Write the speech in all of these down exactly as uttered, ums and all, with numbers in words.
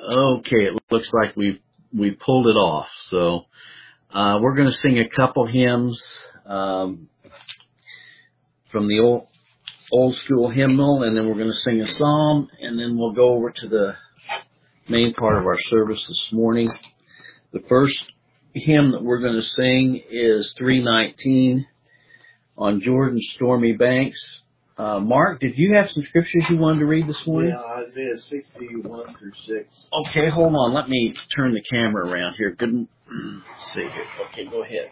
Okay, it looks like we we pulled it off. So uh, we're going to sing a couple hymns um, from the old old school hymnal, and then we're going to sing a psalm, and then we'll go over to the main part of our service this morning. The first hymn that we're going to sing is three nineteen, On Jordan's Stormy Banks. Uh, Mark, did you have some scriptures you wanted to read this morning? Yeah, Isaiah sixty-one through six. Okay, hold on. Let me turn the camera around here. Good. Let's see here. Okay, go ahead.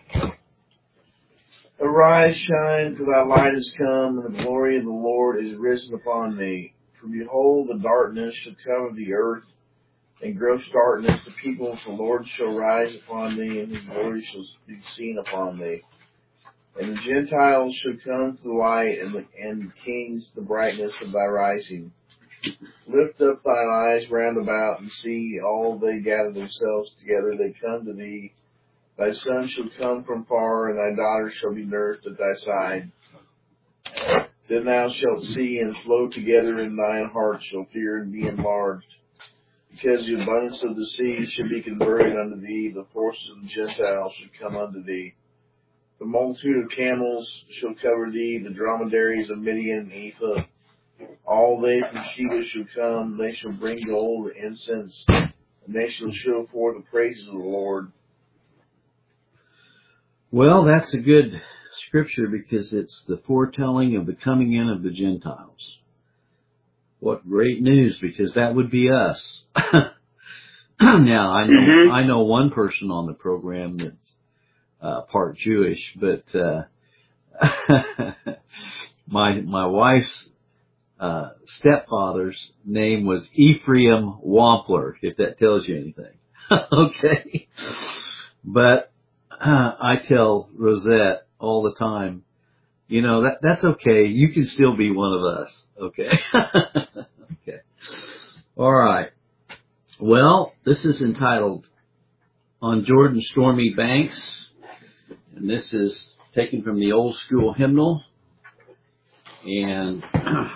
Arise, shine, for thy light is come, and the glory of the Lord is risen upon thee. For behold, the darkness shall cover the earth, and gross darkness the peoples. The Lord shall rise upon thee, and his glory shall be seen upon thee. And the Gentiles shall come to the light, and the and kings the brightness of thy rising. Lift up thine eyes round about, and see, all they gather themselves together, they come to thee. Thy son shall come from far, and thy daughter shall be nursed at thy side. Then thou shalt see and flow together, and thine heart shall fear and be enlarged. Because the abundance of the sea shall be converted unto thee, the forces of the Gentiles shall come unto thee. The multitude of camels shall cover thee, the dromedaries of Midian and Ephah. All they from Sheba shall come, they shall bring gold and incense, and they shall show forth the praises of the Lord. Well, that's a good scripture because it's the foretelling of the coming in of the Gentiles. What great news, because that would be us. Now, I know, mm-hmm. I know one person on the program that's uh, part Jewish, but uh, my my wife's uh, stepfather's name was Ephraim Wampler, if that tells you anything. Okay. But uh, I tell Rosette all the time, you know, that that's okay. You can still be one of us. Okay. Okay. All right. Well, this is entitled On Jordan's Stormy Banks, and this is taken from the old school hymnal. And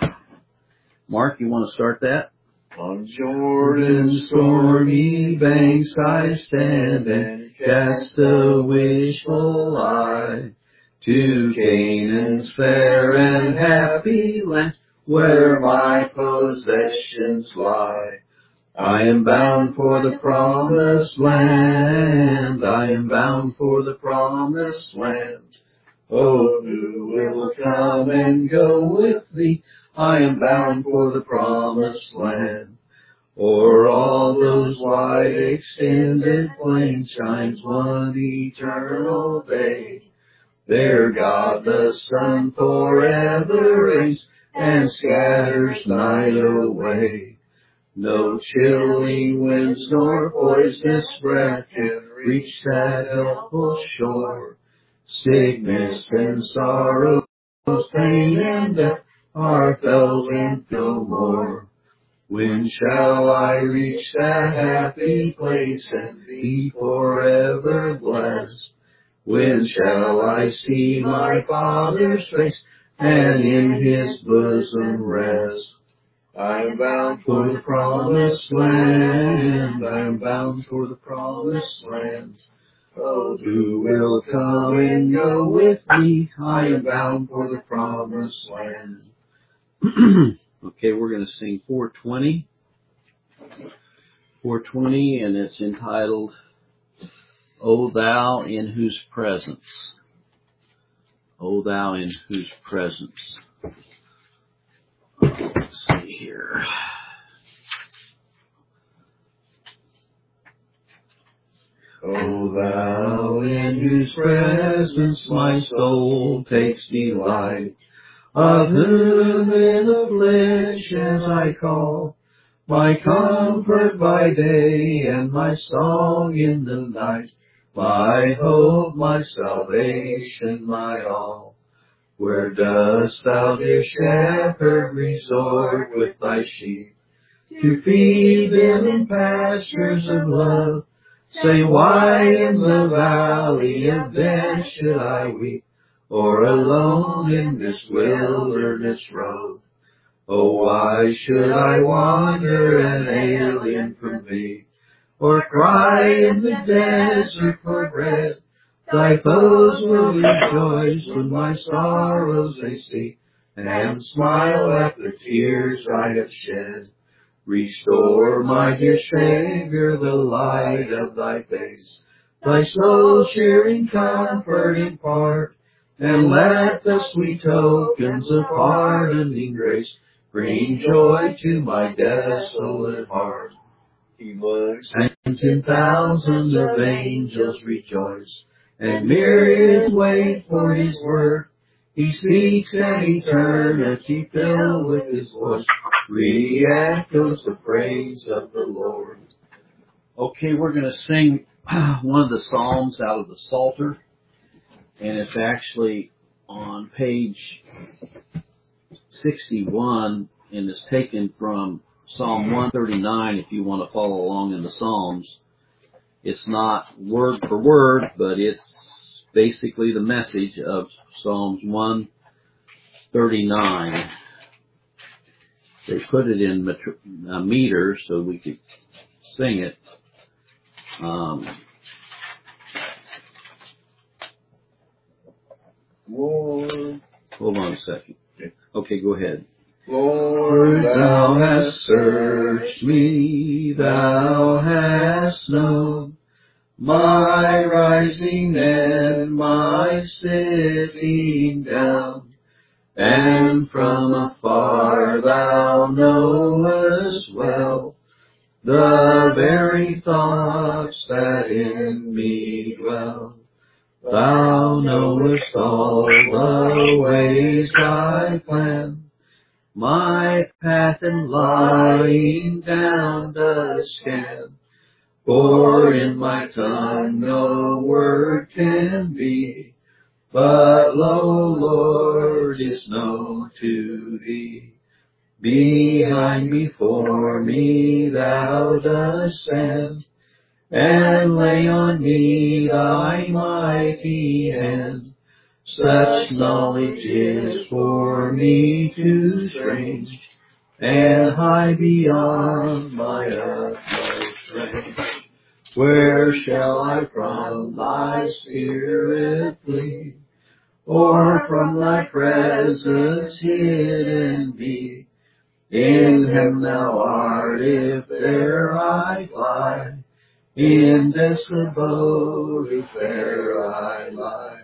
Mark, you want to start that? On Jordan's stormy banks I stand and cast a wishful eye to Canaan's fair and happy land, where my possessions lie. I am bound for the promised land. I am bound for the promised land. Oh, who will come and go with thee? I am bound for the promised land. O'er all those wide extended plains shines one eternal day. There God the Son forever reigns and scatters night away. No chilling winds nor poisonous breath can reach that helpless shore. Sickness and sorrow, pain and death are felt and no more. When shall I reach that happy place and be forever blessed? When shall I see my Father's face and in his bosom rest? I am bound for the promised land. I am bound for the promised land. Oh, who will come and go with me? I am bound for the promised land. Okay, we're going to sing four twenty. four twenty, and it's entitled, O Thou in Whose Presence. O Thou in Whose Presence. Let's see here. O Thou in whose presence my soul takes delight, of whom in afflictions I call, my comfort by day and my song in the night, my hope, my salvation, my all. Where dost thou, dear shepherd, resort with thy sheep, to feed them in pastures of love? Say, why in the valley of death should I weep, or alone in this wilderness road? Oh, why should I wander an alien from thee, or cry in the desert for bread? Thy foes will rejoice when my sorrows they see, and smile at the tears I have shed. Restore, my dear Savior, the light of thy face, thy soul cheering comfort impart, and let the sweet tokens of pardoning grace bring joy to my desolate heart. He looks, and ten thousands of angels rejoice, and myriads wait for his word. He speaks, and eternity filled with his voice re-echoes the praise of the Lord. Okay, we're going to sing one of the Psalms out of the Psalter, and it's actually on page sixty-one, and it's taken from Psalm one thirty-nine if you want to follow along in the Psalms. It's not word for word, but it's basically the message of Psalms one thirty-nine. They put it in meter, uh, meters so we could sing it. Um, Lord, hold on a second. Okay, go ahead. Lord, thou hast searched me, thou hast known my rising and my sitting down. And from afar thou knowest well the very thoughts that in me dwell. Thou knowest all the ways I plan, my path and lying down does scan. For in my tongue no word can be, but lo, Lord, is known to thee. Behind, before me thou dost stand, and lay on me thy mighty hand. Such knowledge is for me too strange, and high beyond my utmost range. Where shall I from thy spirit flee, or from thy presence hidden be? In heaven thou art, if there I fly, in desolate abode, if there I lie.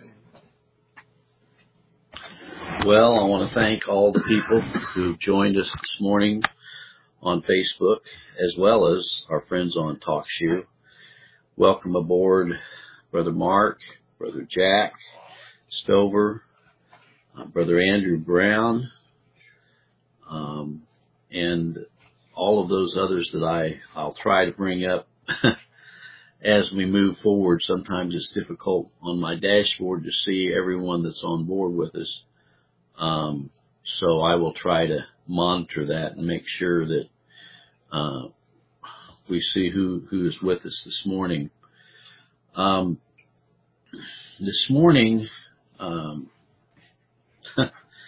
Well, I want to thank all the people who joined us this morning on Facebook, as well as our friends on TalkShoe. Welcome aboard, Brother Mark, Brother Jack Stover, uh, Brother Andrew Brown, um, and all of those others that I, I'll try to bring up as we move forward. Sometimes it's difficult on my dashboard to see everyone that's on board with us. Um, so I will try to monitor that and make sure that uh, we see who, who is with us this morning. Um, this morning, um, uh,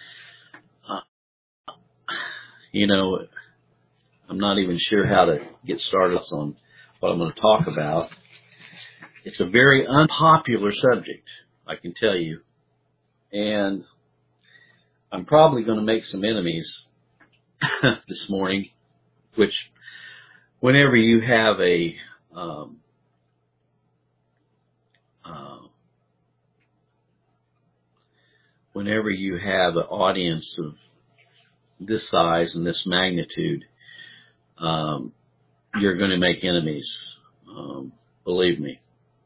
you know, I'm not even sure how to get started on what I'm going to talk about. It's a very unpopular subject, I can tell you, and I'm probably going to make some enemies this morning, which whenever you have a um, uh, whenever you have an audience of this size and this magnitude, um, you're going to make enemies, um, believe me.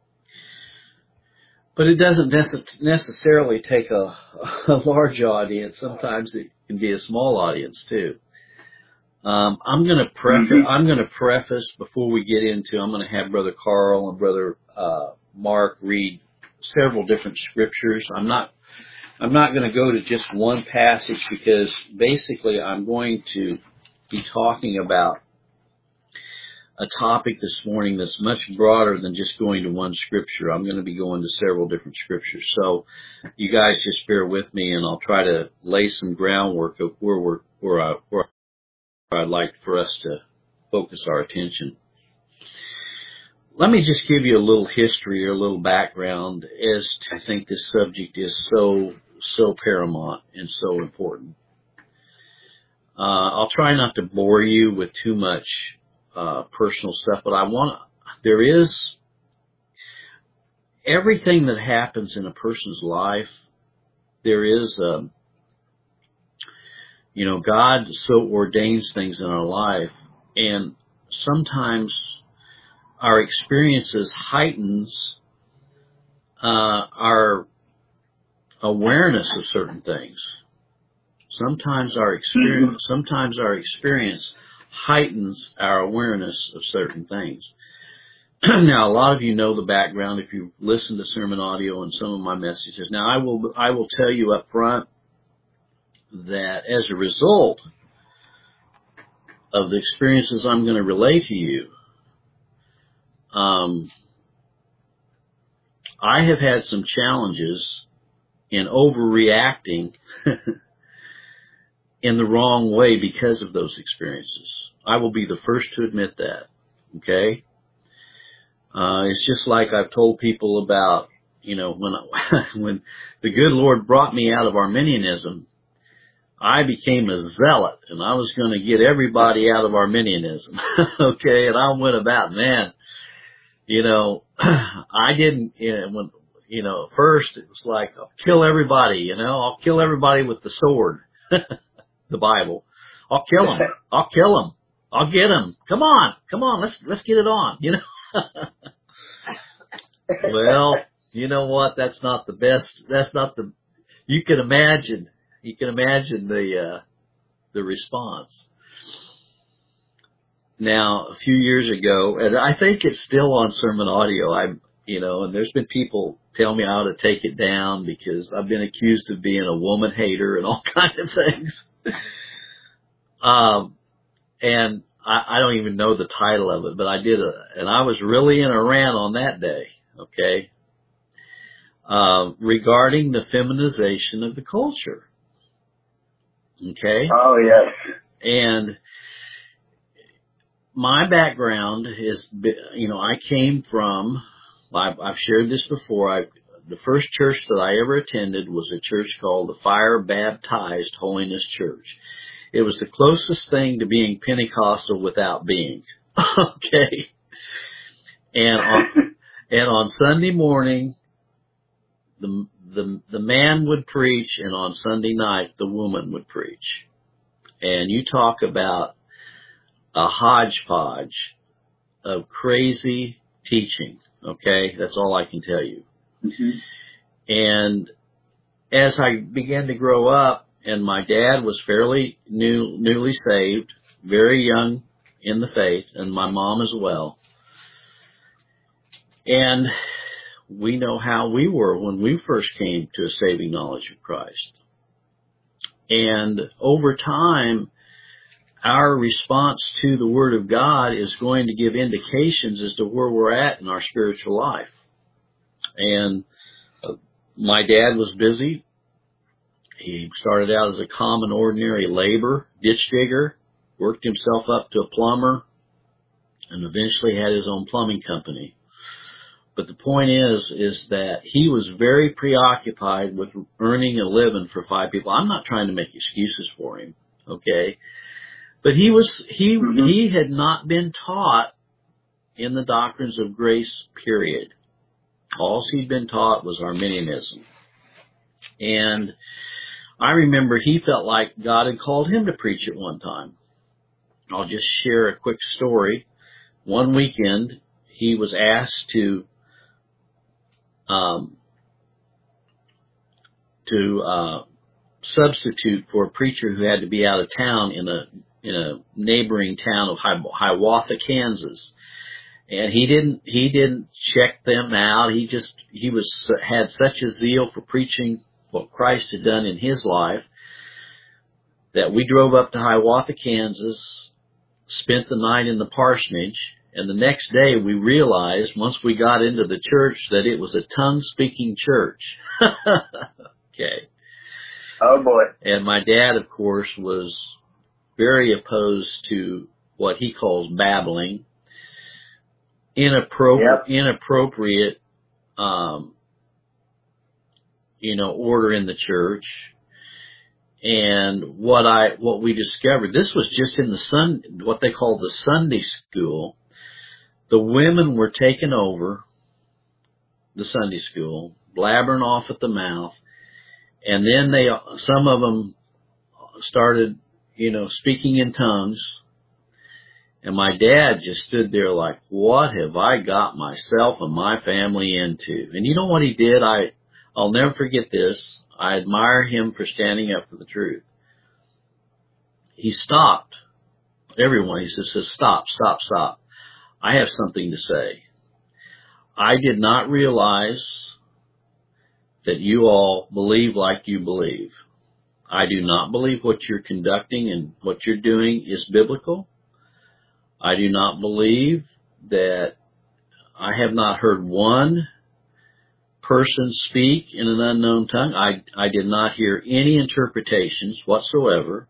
But it doesn't necess- necessarily take a, a large audience. Sometimes it can be a small audience too. Um, I'm going to preface. Mm-hmm. I'm going to preface before we get into. I'm going to have Brother Carl and Brother uh, Mark read several different scriptures. I'm not. I'm not going to go to just one passage because basically I'm going to be talking about a topic this morning that's much broader than just going to one scripture. I'm going to be going to several different scriptures. So you guys just bear with me, and I'll try to lay some groundwork of where we're, where, I, where I'd like for us to focus our attention. Let me just give you a little history or a little background, as to, I think this subject is so, so paramount and so important. Uh, I'll try not to bore you with too much uh, personal stuff, but I want to, there is, everything that happens in a person's life, there is, um, you know, God so ordains things in our life, and sometimes our experiences heightens uh, our awareness of certain things. Sometimes our experience, sometimes our experience heightens our awareness of certain things. Now, a lot of you know the background if you've listened to sermon audio and some of my messages. Now, I will, I will tell you up front that as a result of the experiences I'm going to relay to you, um, I have had some challenges in overreacting in the wrong way because of those experiences. I will be the first to admit that, okay? Uh, it's just like I've told people about, you know, when I, when the good Lord brought me out of Arminianism, I became a zealot, and I was going to get everybody out of Arminianism, okay? And I went about, man, you know, I didn't, you know, when, you know, first it was like, I'll kill everybody, you know, I'll kill everybody with the sword. The Bible. I'll kill him. I'll kill him. I'll get him. Come on. Come on. Let's, let's get it on. You know? Well, you know what? That's not the best. That's not the, you can imagine, you can imagine the, uh, the response. Now, a few years ago, and I think it's still on sermon audio. I'm, you know, and there's been people tell me how to take it down because I've been accused of being a woman hater and all kinds of things. Um, and I, I don't even know the title of it, but I did a, and I was really in a rant on that day, okay, uh, regarding the feminization of the culture. Okay? Oh, yes. And my background is, you know, I came from, I've, I've shared this before, I, the first church that I ever attended was a church called the Fire Baptized Holiness Church. It was the closest thing to being Pentecostal without being. Okay. And on, and on Sunday morning, the, the, the man would preach, and on Sunday night, the woman would preach. And you talk about a hodgepodge of crazy teaching. Okay. That's all I can tell you. Mm-hmm. And as I began to grow up, and my dad was fairly new, newly saved, very young in the faith, and my mom as well. And we know how we were when we first came to a saving knowledge of Christ. And over time, our response to the Word of God is going to give indications as to where we're at in our spiritual life. And uh, my dad was busy. He started out as a common, ordinary labor, ditch digger, worked himself up to a plumber, and eventually had his own plumbing company. But the point is, is that he was very preoccupied with earning a living for five people. I'm not trying to make excuses for him, okay? But he was, he, mm-hmm. he had not been taught in the doctrines of grace, period. All he'd been taught was Arminianism. And I remember he felt like God had called him to preach at one time. I'll just share a quick story. One weekend, he was asked to um, to uh, substitute for a preacher who had to be out of town in a in a neighboring town of Hiawatha, Kansas. And he didn't he didn't check them out. He just he was had such a zeal for preaching what Christ had done in his life that we drove up to Hiawatha, Kansas, spent the night in the parsonage, And the next day we realized, once we got into the church, that it was a tongue-speaking church. Okay. Oh, boy. And my dad, of course, was very opposed to what he calls babbling, inappropriate, Yep. inappropriate, um, you know, order in the church. And what I, what we discovered, this was just in the sun, what they call the Sunday school. The women were taking over the Sunday school, blabbering off at the mouth. And then they, some of them started, you know, speaking in tongues. And my dad just stood there like, what have I got myself and my family into? And you know what he did? I, I'll never forget this. I admire him for standing up for the truth. He stopped everyone. He says, stop, stop, stop. I have something to say. I did not realize that you all believe like you believe. I do not believe what you're conducting and what you're doing is biblical. I do not believe that I have not heard one person speak in an unknown tongue. I, I did not hear any interpretations whatsoever.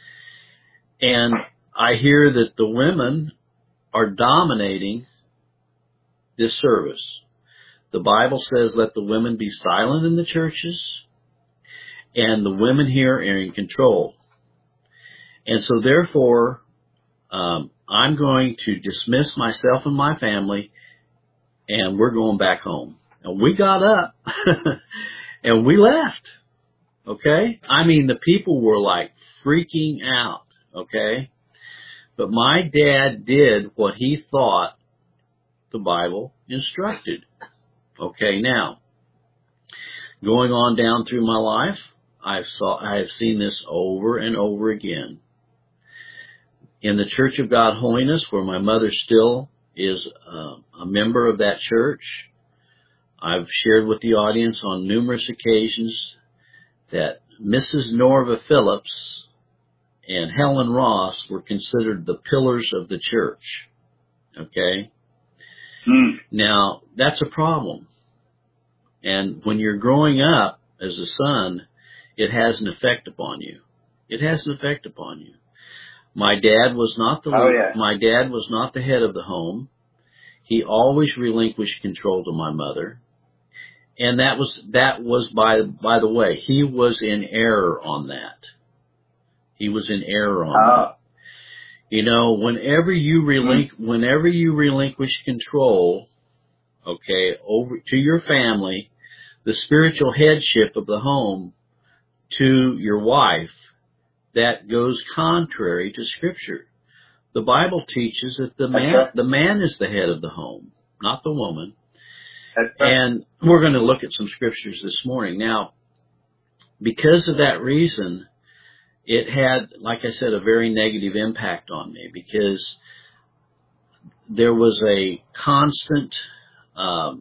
And I hear that the women are dominating this service. The Bible says, let the women be silent in the churches, and the women here are in control. And so therefore, um, I'm going to dismiss myself and my family, and we're going back home. And we got up, and we left, okay? I mean, the people were like freaking out, okay? But my dad did what he thought the Bible instructed. Okay, now, going on down through my life, I've saw, I have seen this over and over again. In the Church of God Holiness, where my mother still is uh, a member of that church, I've shared with the audience on numerous occasions that Missus Norva Phillips and Helen Ross were considered the pillars of the church. Okay? Mm. Now, that's a problem. And when you're growing up as a son, it has an effect upon you. It has an effect upon you. My dad was not the oh, yeah. my dad was not the head of the home. He always relinquished control to my mother. And that was that was by by the way, he was in error on that. He was in error on oh. that. You know, whenever you relinqu- mm. whenever you relinquish control, okay, over to your family, the spiritual headship of the home to your wife, that goes contrary to Scripture. The Bible teaches that the man right. the man is the head of the home, not the woman. That's right. And we're going to look at some scriptures this morning. Now, because of that reason, it had, like I said, a very negative impact on me, because there was a constant um,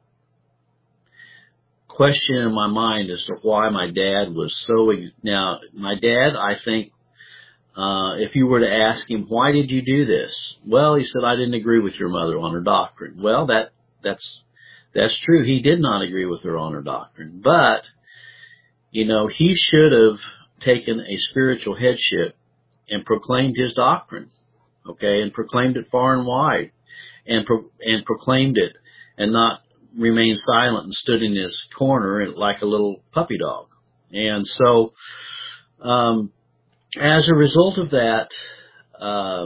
question in my mind as to why my dad was so... Now, my dad, I think, uh, if you were to ask him, why did you do this? Well, he said, I didn't agree with your mother on her doctrine. Well, that that's that's true. He did not agree with her on her doctrine. But, you know, he should have taken a spiritual headship and proclaimed his doctrine, okay, and proclaimed it far and wide, and pro- and proclaimed it, and not remained silent and stood in his corner like a little puppy dog. And so, um, as a result of that, uh,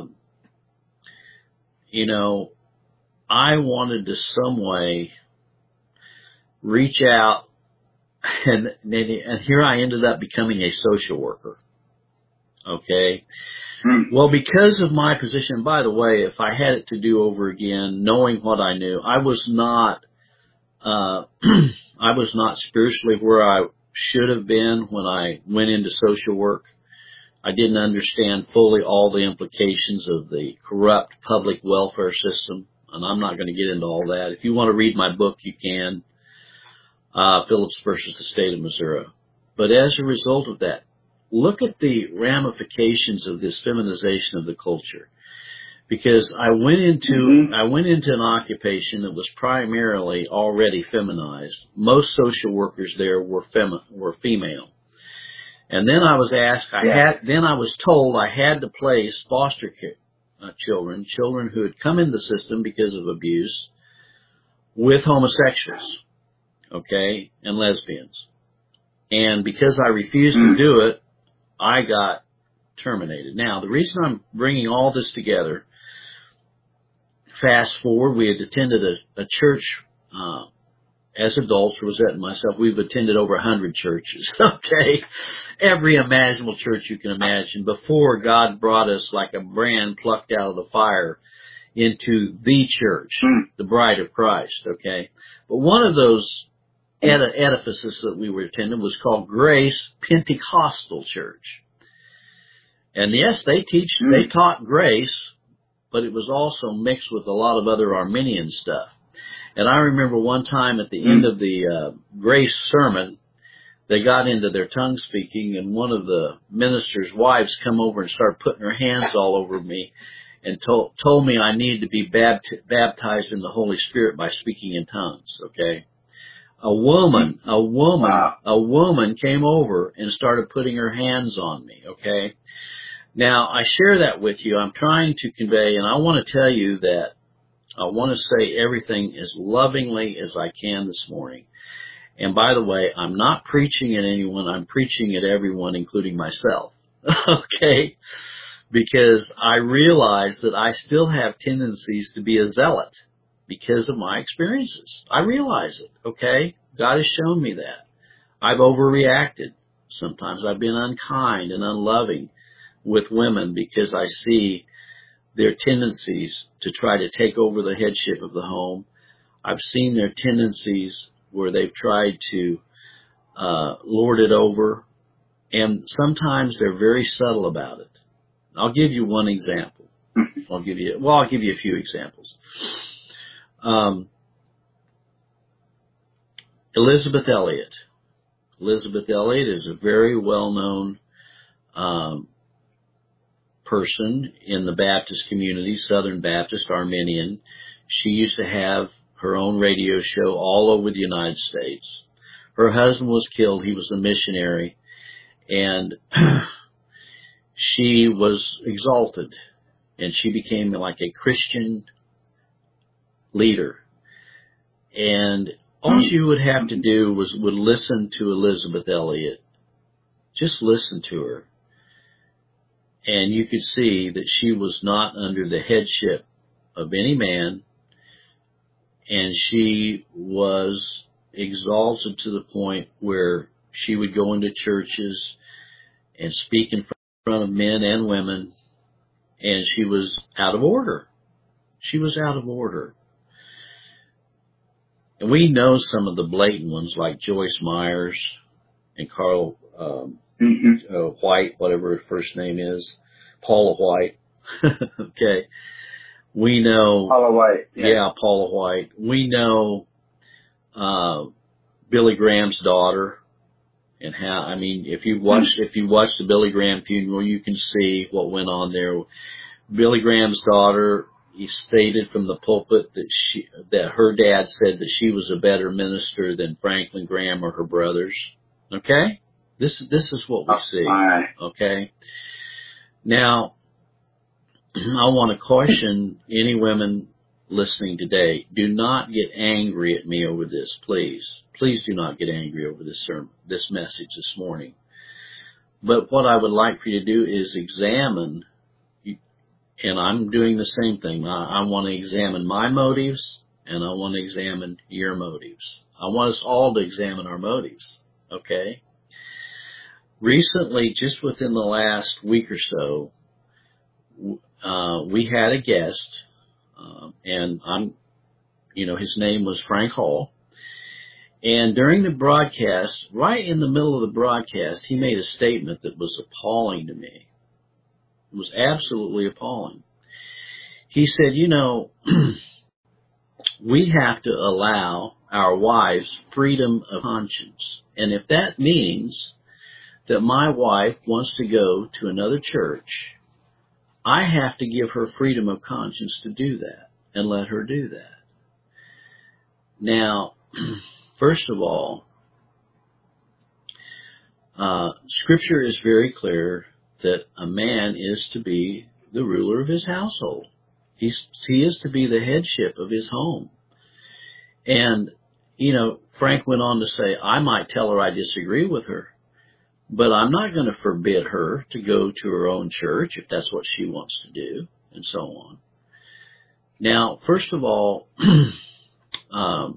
you know, I wanted to some way reach out, and, and here I ended up becoming a social worker. Okay. Mm. Well, because of my position, by the way, if I had it to do over again, knowing what I knew, I was not, uh, I was not spiritually where I should have been when I went into social work. I didn't understand fully all the implications of the corrupt public welfare system, and I'm not going to get into all that. If you want to read my book, you can, uh, Phillips versus the State of Missouri. But as a result of that, look at the ramifications of this feminization of the culture. because I went into Mm-hmm. I went into an occupation that was primarily already feminized. Most social workers there were femi- were female. And then I was asked, I Yeah. had, then I was told I had to place foster care, uh, children, children who had come in the system because of abuse, with homosexuals, okay, and lesbians. And because I refused to do it, I got terminated. Now, the reason I'm bringing all this together, fast forward, we had attended a, a church, uh, as adults, Rosette and myself, we've attended over a hundred churches, okay? Every imaginable church you can imagine before God brought us like a brand plucked out of the fire into the church, the bride of Christ, okay? But one of those ed- edifices that we were attending was called Grace Pentecostal Church. And yes, they teach, they taught grace, but it was also mixed with a lot of other Arminian stuff. And I remember one time at the end of the uh, grace sermon, they got into their tongue speaking, and one of the minister's wives come over and started putting her hands all over me and told, told me I needed to be bapt- baptized in the Holy Spirit by speaking in tongues, okay? A woman, a woman, Wow. a woman came over and started putting her hands on me, okay? Now, I share that with you. I'm trying to convey, and I want to tell you that I want to say everything as lovingly as I can this morning. And by the way, I'm not preaching at anyone. I'm preaching at everyone, including myself. Okay? Because I realize that I still have tendencies to be a zealot because of my experiences. I realize it. Okay? God has shown me that. I've overreacted. Sometimes I've been unkind and unloving with women because I see their tendencies to try to take over the headship of the home. I've seen their tendencies where they've tried to uh, lord it over, and sometimes they're very subtle about it. I'll give you one example. I'll give you, well, I'll give you a few examples. Um, Elizabeth Elliot. Elizabeth Elliot is a very well-known um, person in the Baptist community, Southern Baptist, Arminian. She used to have her own radio show all over the United States. Her husband was killed. He was a missionary. And she was exalted. And she became like a Christian leader. And all she would have to do was would listen to Elizabeth Elliot. Just listen to her. And you could see that she was not under the headship of any man, and she was exalted to the point where she would go into churches and speak in front of men and women, and she was out of order. She was out of order. And we know some of the blatant ones like Joyce Myers and Carl um, mm-hmm. uh, White, whatever her first name is, Paula White. Okay. We know Paula White. Yeah, yeah Paula White. We know uh Billy Graham's daughter, and how I mean if you watched if you watched the Billy Graham funeral, you can see what went on there. Billy Graham's daughter, he stated from the pulpit that she that her dad said that she was a better minister than Franklin Graham or her brothers. Okay? This this is what we see. Okay? Now, I want to caution any women listening today, do not get angry at me over this, please. Please do not get angry over this sermon, this message this morning. But what I would like for you to do is examine, and I'm doing the same thing. I, I want to examine my motives, and I want to examine your motives. I want us all to examine our motives, okay? Recently, just within the last week or so, uh, we had a guest, uh, and I'm, you know, his name was Frank Hall. And during the broadcast, right in the middle of the broadcast, he made a statement that was appalling to me. It was absolutely appalling. He said, you know, we have to allow our wives freedom of conscience. And if that means that my wife wants to go to another church, I have to give her freedom of conscience to do that and let her do that. Now, first of all, uh, Scripture is very clear that a man is to be the ruler of his household. He's, he is to be the headship of his home. And, you know, Frank went on to say, I might tell her I disagree with her, but I'm not going to forbid her to go to her own church if that's what she wants to do, and so on. Now, first of all, um,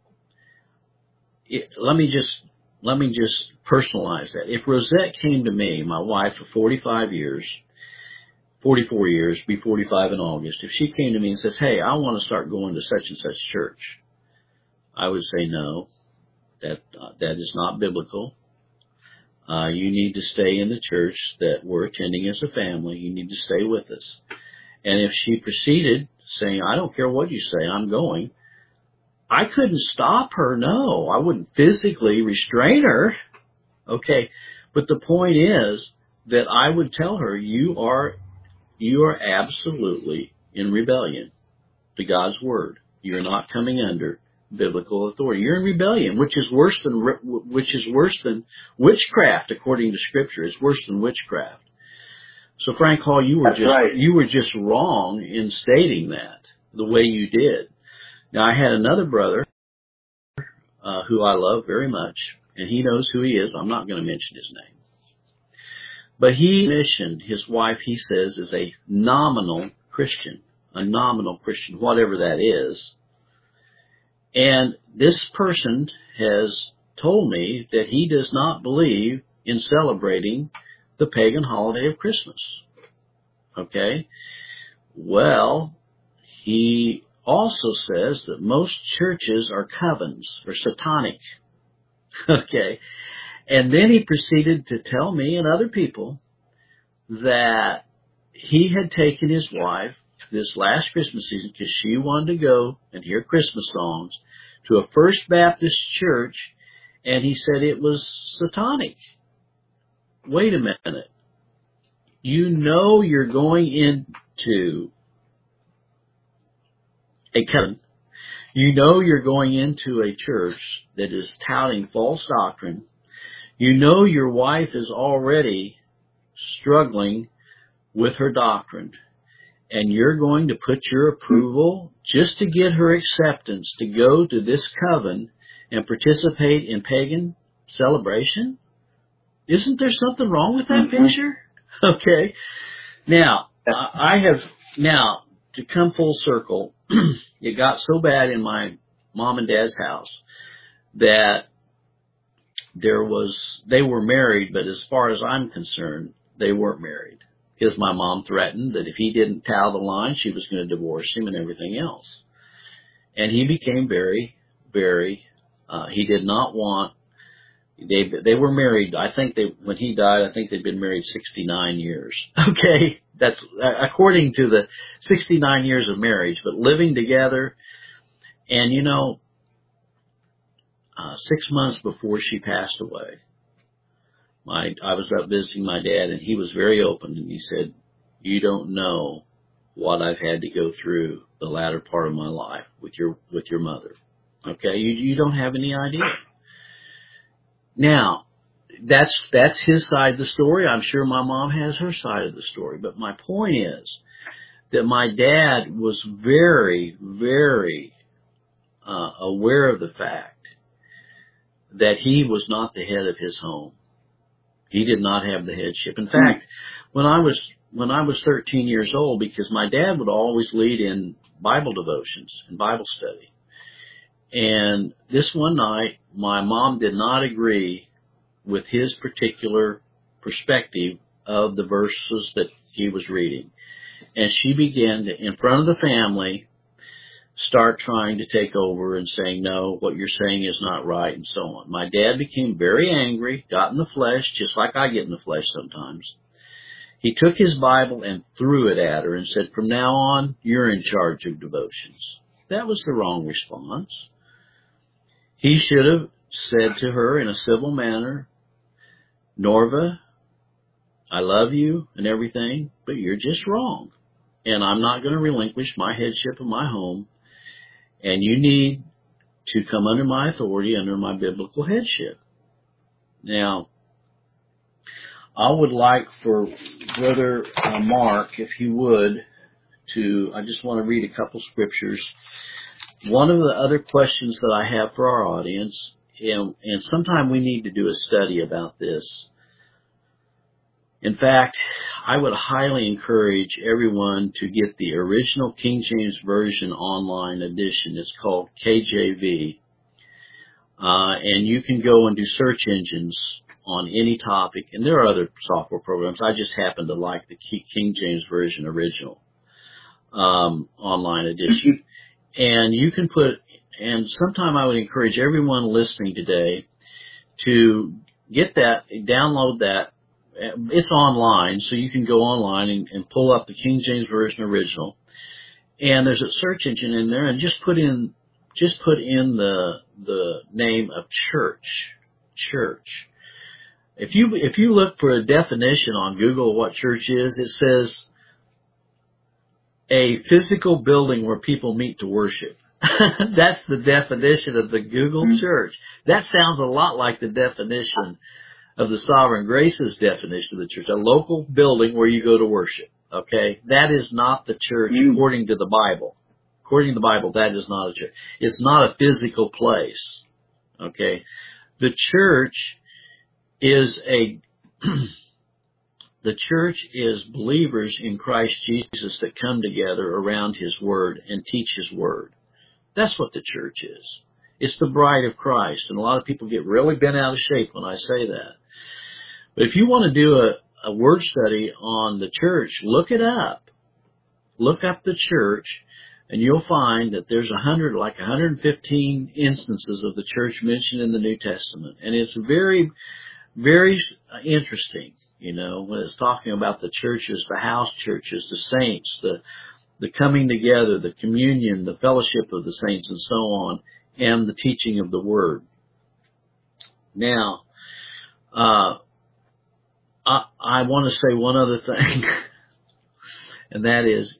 it, let me just let me just personalize that. If Rosette came to me, my wife for forty-five years, forty-four years, be forty-five in August, if she came to me and says, hey, I want to start going to such and such church, I would say no, that uh, that is not biblical. Uh, you need to stay in the church that we're attending as a family. You need to stay with us. And if she proceeded saying, I don't care what you say, I'm going, I couldn't stop her. No, I wouldn't physically restrain her. Okay. But the point is that I would tell her, you are, you are absolutely in rebellion to God's word. You're not coming under biblical authority. You're in rebellion, which is worse than which is worse than witchcraft, according to Scripture. It's worse than witchcraft. So, Frank Hall, you were That's just right. you were just wrong in stating that the way you did. Now, I had another brother uh, who I love very much, and he knows who he is. I'm not going to mention his name, but he mentioned his wife. He says is a nominal Christian, a nominal Christian, whatever that is. And this person has told me that he does not believe in celebrating the pagan holiday of Christmas. Okay? Well, he also says that most churches are covens or satanic. Okay? And then he proceeded to tell me and other people that he had taken his wife this last Christmas season, because she wanted to go and hear Christmas songs, to a First Baptist church, and he said it was satanic. Wait a minute. You know you're going into a covenant. You know you're going into a church that is touting false doctrine. You know your wife is already struggling with her doctrine. And you're going to put your approval just to get her acceptance to go to this coven and participate in pagan celebration? Isn't there something wrong with that Mm-hmm. picture? Okay. Now, I have, now, to come full circle, it got so bad in my mom and dad's house that there was, they were married, but as far as I'm concerned, they weren't married. Because my mom threatened that if he didn't toe the line, she was going to divorce him and everything else. And he became very, very, uh, he did not want, they they were married, I think they, when he died, I think they'd been married sixty-nine years. Okay? That's, uh, according to the sixty-nine years of marriage, but living together. And you know, uh, six months before she passed away, My, I was up visiting my dad, and he was very open, and he said, you don't know what I've had to go through the latter part of my life with your, with your mother. Okay? You, you don't have any idea. Now, that's, that's his side of the story. I'm sure my mom has her side of the story, but my point is that my dad was very, very, uh, aware of the fact that he was not the head of his home. He did not have the headship. In fact, when I was when I was thirteen years old, because my dad would always lead in Bible devotions and Bible study. And this one night, my mom did not agree with his particular perspective of the verses that he was reading. And she began to, in front of the family, start trying to take over and saying, no, what you're saying is not right, and so on. My dad became very angry, got in the flesh, just like I get in the flesh sometimes. He took his Bible and threw it at her and said, from now on, you're in charge of devotions. That was the wrong response. He should have said to her in a civil manner, Norva, I love you and everything, but you're just wrong. And I'm not going to relinquish my headship of my home. And you need to come under my authority, under my biblical headship. Now, I would like for Brother uh, Mark, if he would, to, I just want to read a couple scriptures. One of the other questions that I have for our audience, and, and sometime we need to do a study about this. In fact, I would highly encourage everyone to get the original King James Version online edition. It's called K J V. Uh, and you can go and do search engines on any topic. And there are other software programs. I just happen to like the King James Version original um, online edition. And you can put, and sometime I would encourage everyone listening today to get that, download that. It's online, so you can go online and, and pull up the King James Version original. And there's a search engine in there, and just put in, just put in the, the name of church. Church. If you, if you look for a definition on Google of what church is, it says a physical building where people meet to worship. That's the definition of the Google mm-hmm. church. That sounds a lot like the definition of the Sovereign Grace's definition of the church, a local building where you go to worship. Okay? That is not the church mm-hmm. according to the Bible. According to the Bible, that is not a church. It's not a physical place. Okay? The church is a, the church is believers in Christ Jesus that come together around His Word and teach His Word. That's what the church is. It's the bride of Christ. And a lot of people get really bent out of shape when I say that. But if you want to do a, a word study on the church, look it up. Look up the church, and you'll find that there's a hundred, like one hundred fifteen instances of the church mentioned in the New Testament. And it's very, very interesting, you know, when it's talking about the churches, the house churches, the saints, the, the coming together, the communion, the fellowship of the saints, and so on, and the teaching of the Word. Now, uh, I, I want to say one other thing, and that is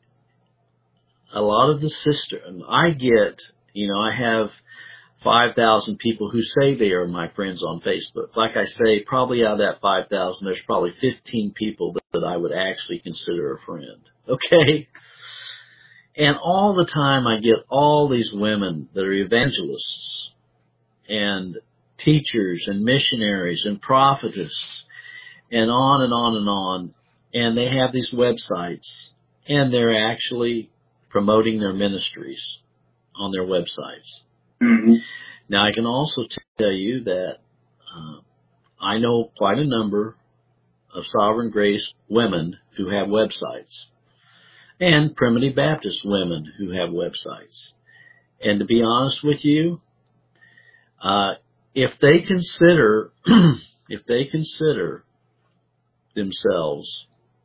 a lot of the sister, I get, you know, I have five thousand people who say they are my friends on Facebook. Like I say, probably out of that five thousand, there's probably fifteen people that, that I would actually consider a friend. Okay? And all the time I get all these women that are evangelists and teachers and missionaries and prophetess and on and on and on. And they have these websites, and they're actually promoting their ministries on their websites. Mm-hmm. Now, I can also tell you that uh, I know quite a number of Sovereign Grace women who have websites, and Primitive Baptist women who have websites. And to be honest with you, uh, if they consider, if they consider themselves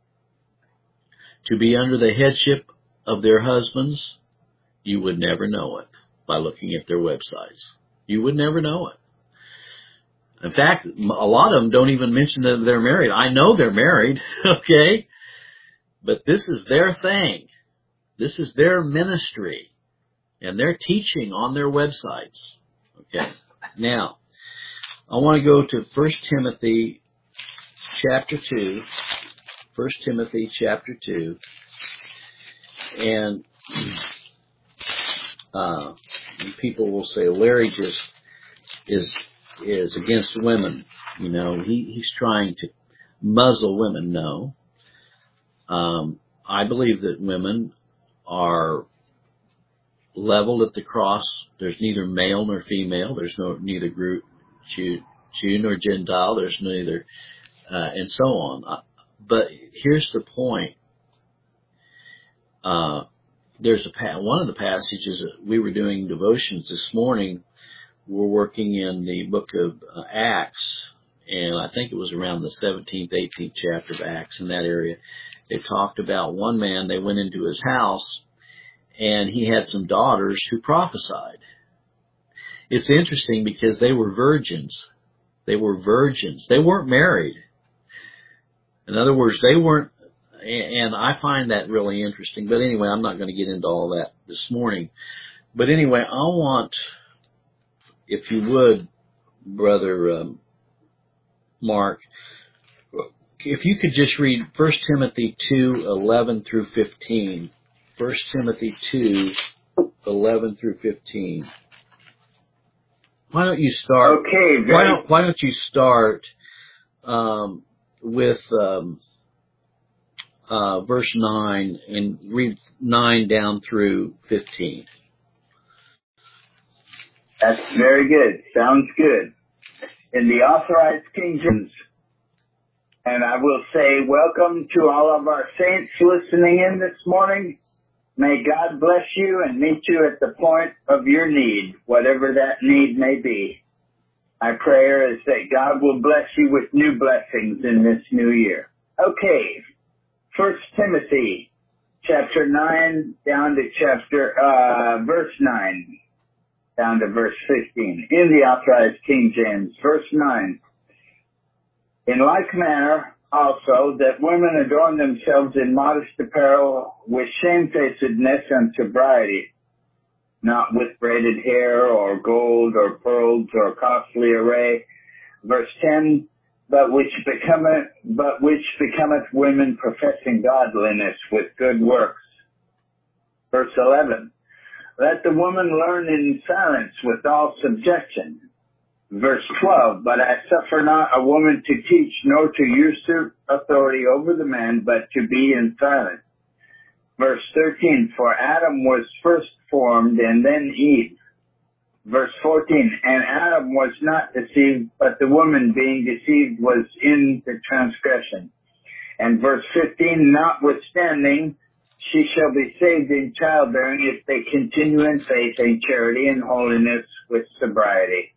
to be under the headship of their husbands, you would never know it by looking at their websites. You would never know it. In fact, a lot of them don't even mention that they're married. I know they're married, okay? But this is their thing. This is their ministry. And they're teaching on their websites. Okay. Now, I want to go to First Timothy chapter two. First Timothy chapter two. And uh, people will say, Larry just is is against women. You know, he, he's trying to muzzle women. No. Um, I believe that women are leveled at the cross. There's neither male nor female. There's no neither group, Jew, Jew nor Gentile. There's neither, uh, and so on. Uh, but here's the point. Uh, there's a pa- one of the passages that we were doing devotions this morning. We're working in the book of uh, Acts, and I think it was around the seventeenth, eighteenth chapter of Acts, in that area. They talked about one man. They went into his house, and he had some daughters who prophesied. It's interesting because they were virgins. They were virgins. They weren't married. In other words, they weren't and I find that really interesting. But anyway, I'm not going to get into all that this morning. But anyway, I want, if you would, Brother um, Mark, if you could just read First Timothy two eleven through fifteen. First Timothy two eleven through fifteen. Why don't you start? Okay. Very, why don't Why don't you start um, with um, uh, verse nine and read nine down through fifteen. That's very good. Sounds good. In the Authorized King James, and I will say welcome to all of our saints listening in this morning. May God bless you and meet you at the point of your need, whatever that need may be. My prayer is that God will bless you with new blessings in this new year. Okay, First Timothy chapter nine down to chapter, uh, verse nine. Down to verse fifteen. In the Authorized King James, verse nine. In like manner, also, that women adorn themselves in modest apparel with shamefacedness and sobriety, not with braided hair or gold or pearls or costly array. Verse ten. But which becometh, but which becometh women professing godliness with good works. Verse eleven. Let the woman learn in silence with all subjection. Verse twelve, but I suffer not a woman to teach, nor to usurp authority over the man, but to be in silence. Verse thirteen, for Adam was first formed, and then Eve. Verse fourteen, and Adam was not deceived, but the woman being deceived was in the transgression. And verse fifteen, notwithstanding, she shall be saved in childbearing if they continue in faith and charity and holiness with sobriety.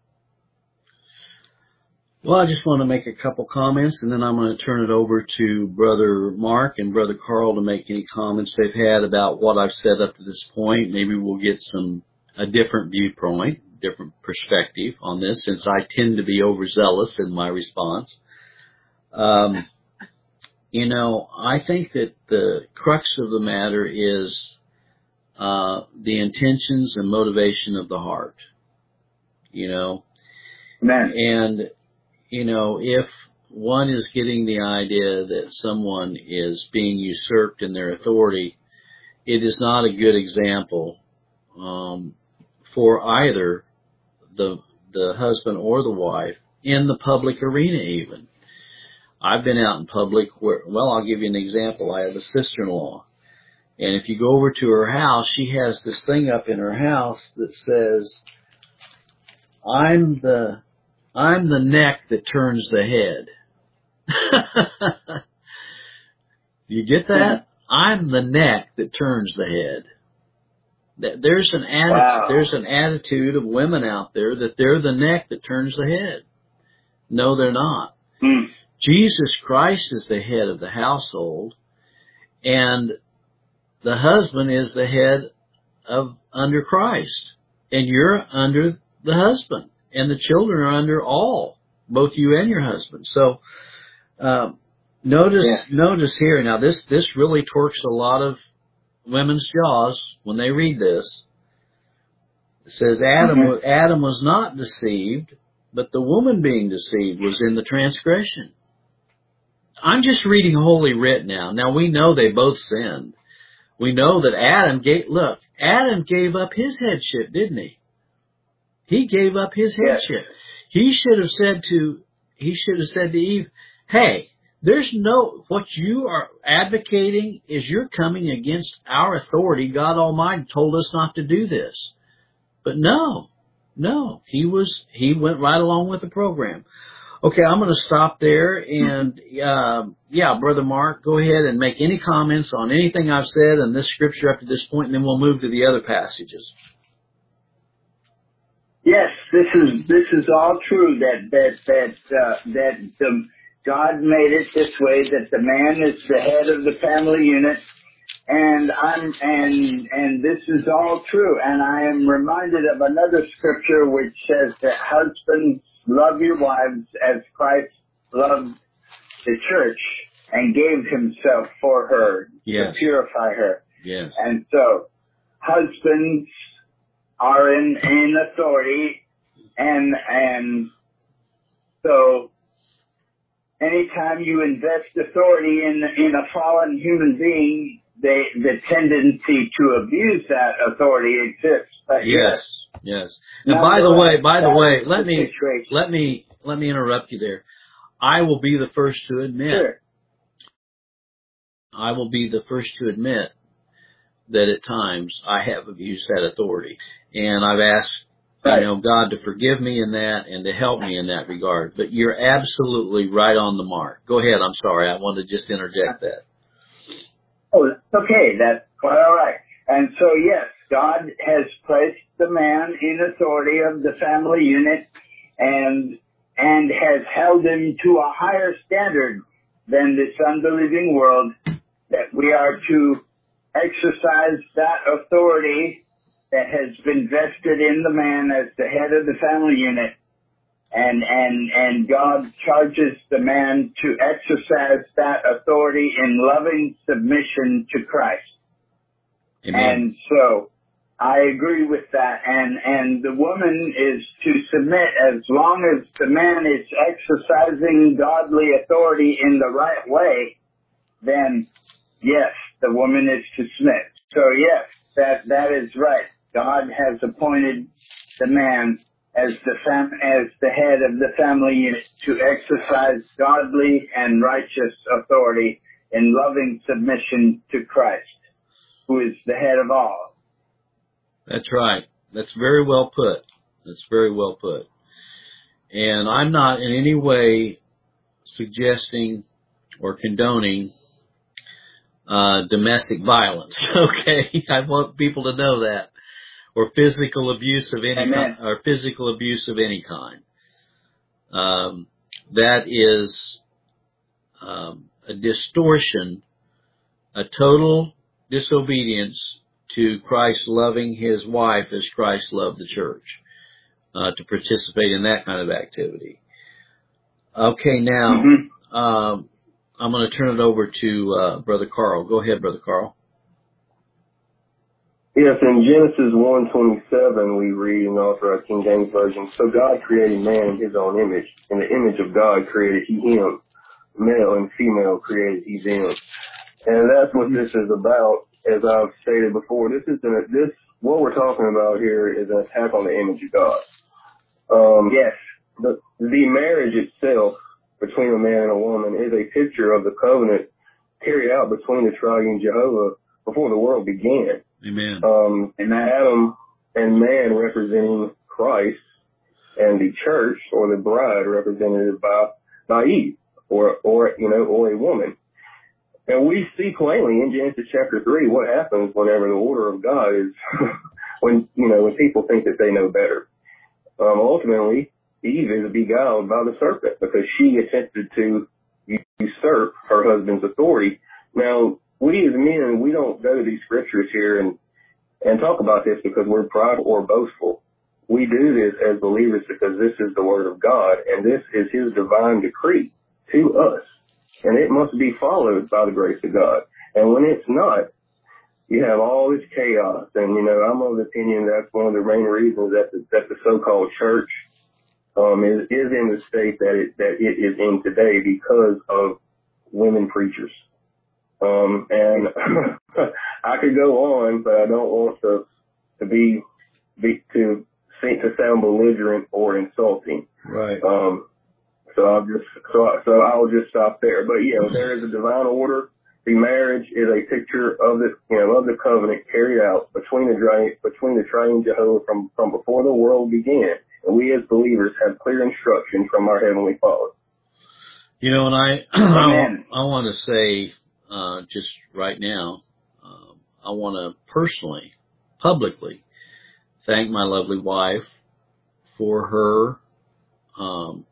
Well, I just want to make a couple comments, and then I'm going to turn it over to Brother Mark and Brother Carl to make any comments they've had about what I've said up to this point. Maybe we'll get some a different viewpoint, different perspective on this, since I tend to be overzealous in my response. Um You know, I think that the crux of the matter is uh, the intentions and motivation of the heart, you know. Amen. And, you know, if one is getting the idea that someone is being usurped in their authority, it is not a good example um, for either the the husband or the wife in the public arena even. I've been out in public where, well, I'll give you an example. I have a sister-in-law, and if you go over to her house, she has this thing up in her house that says, I'm the, I'm the neck that turns the head. You get that? I'm the neck that turns the head. There's an attitude, wow. there's an attitude of women out there that they're the neck that turns the head. No, they're not. Hmm. Jesus Christ is the head of the household, and the husband is the head of under Christ, and you're under the husband, and the children are under all, both you and your husband. So, um, notice, yeah. notice here now. This this really torques a lot of women's jaws when they read this. It says Adam mm-hmm. Adam was not deceived, but the woman being deceived was in the transgression. I'm just reading Holy Writ now. Now we know they both sinned. We know that Adam gave, look, Adam gave up his headship, didn't he? He gave up his headship. Yes. He should have said to, he should have said to Eve, hey, there's no, what you are advocating is you're coming against our authority. God Almighty told us not to do this. But no, no, he was, he went right along with the program. Okay, I'm going to stop there, and uh, yeah, Brother Mark, go ahead and make any comments on anything I've said in this scripture up to this point, and then we'll move to the other passages. Yes, this is this is all true. That that that uh, that the, God made it this way. That the man is the head of the family unit, and I'm and and this is all true. And I am reminded of another scripture which says that husbands, love your wives as Christ loved the church and gave himself for her Yes. to purify her. Yes. And so husbands are in, in authority, and and so anytime you invest authority in in a fallen human being, they, the tendency to abuse that authority exists. But Yes. Yes. And by the way, by the way, let me let me let me interrupt you there. I will be the first to admit. Sure. I will be the first to admit that at times I have abused that authority, and I've asked, Right. you know, God to forgive me in that and to help me in that regard. But you're absolutely right on the mark. Go ahead. I'm sorry. I wanted to just interject that. Oh, that's okay. That's quite all right. And so, yes, God has placed the man in authority of the family unit and and has held him to a higher standard than this unbelieving world, that we are to exercise that authority that has been vested in the man as the head of the family unit. And, and, and God charges the man to exercise that authority in loving submission to Christ. Amen. And so I agree with that. And, and the woman is to submit as long as the man is exercising godly authority in the right way, then yes, the woman is to submit. So yes, that, that is right. God has appointed the man as the fam- as the head of the family unit to exercise godly and righteous authority in loving submission to Christ, who is the head of all. That's right. That's very well put. That's very well put. And I'm not in any way suggesting or condoning uh domestic violence. Okay, I want people to know that. Or physical abuse of any kind, or physical abuse of any kind. Um, that is um, a distortion, a total disobedience to Christ loving his wife as Christ loved the church, uh, to participate in that kind of activity. Okay, now mm-hmm. um, I'm going to turn it over to uh, Brother Carl. Go ahead, Brother Carl. Yes, in Genesis one twenty-seven, we read in the Authorized King James Version, so God created man in his own image. In the image of God created he him. Male and female created he them. And that's what this is about. As I've stated before, this is an, this, what we're talking about here is an attack on the image of God. Um, yes. The, the marriage itself between a man and a woman is a picture of the covenant carried out between the triune Jehovah before the world began. Amen. Um, and Adam and man representing Christ, and the church or the bride represented by by Eve, or or you know, or a woman. And we see plainly in Genesis chapter three what happens whenever the order of God is when you know when people think that they know better. Um, ultimately, Eve is beguiled by the serpent because she attempted to usurp her husband's authority. Now, we as men, we don't go to these scriptures here and, and talk about this because we're proud or boastful. We do this as believers because this is the word of God, and this is his divine decree to us. And it must be followed by the grace of God. And when it's not, you have all this chaos. And, you know, I'm of the opinion that's one of the main reasons that the, that the so-called church um, is, is in the state that it, that it is in today because of women preachers. Um, and I could go on, but I don't want to, to be, be, to, to sound belligerent or insulting. Right. Um, so I'll just, so, so I'll just stop there. But yeah, there is a divine order. The marriage is a picture of the, you know, of the covenant carried out between the, between the triune Jehovah from, from before the world began. And we as believers have clear instruction from our Heavenly Father. You know, and I, I, I want to say, uh, just right now, um, I want to personally, publicly thank my lovely wife for her, um,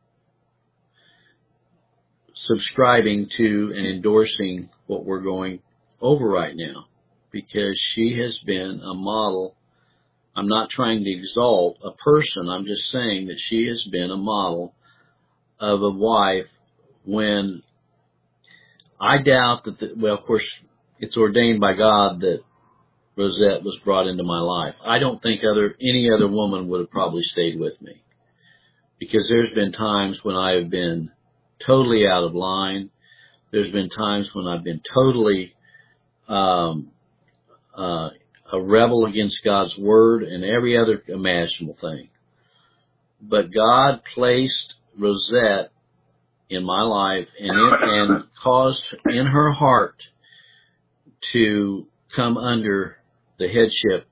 subscribing to and endorsing what we're going over right now, because she has been a model. I'm not trying to exalt a person. I'm just saying that she has been a model of a wife when I doubt that, the, well, of course, it's ordained by God that Rosette was brought into my life. I don't think other any other woman would have probably stayed with me, because there's been times when I have been totally out of line. There's been times when I've been totally um, uh, a rebel against God's word and every other imaginable thing. But God placed Rosette in my life and, it, and caused in her heart to come under the headship.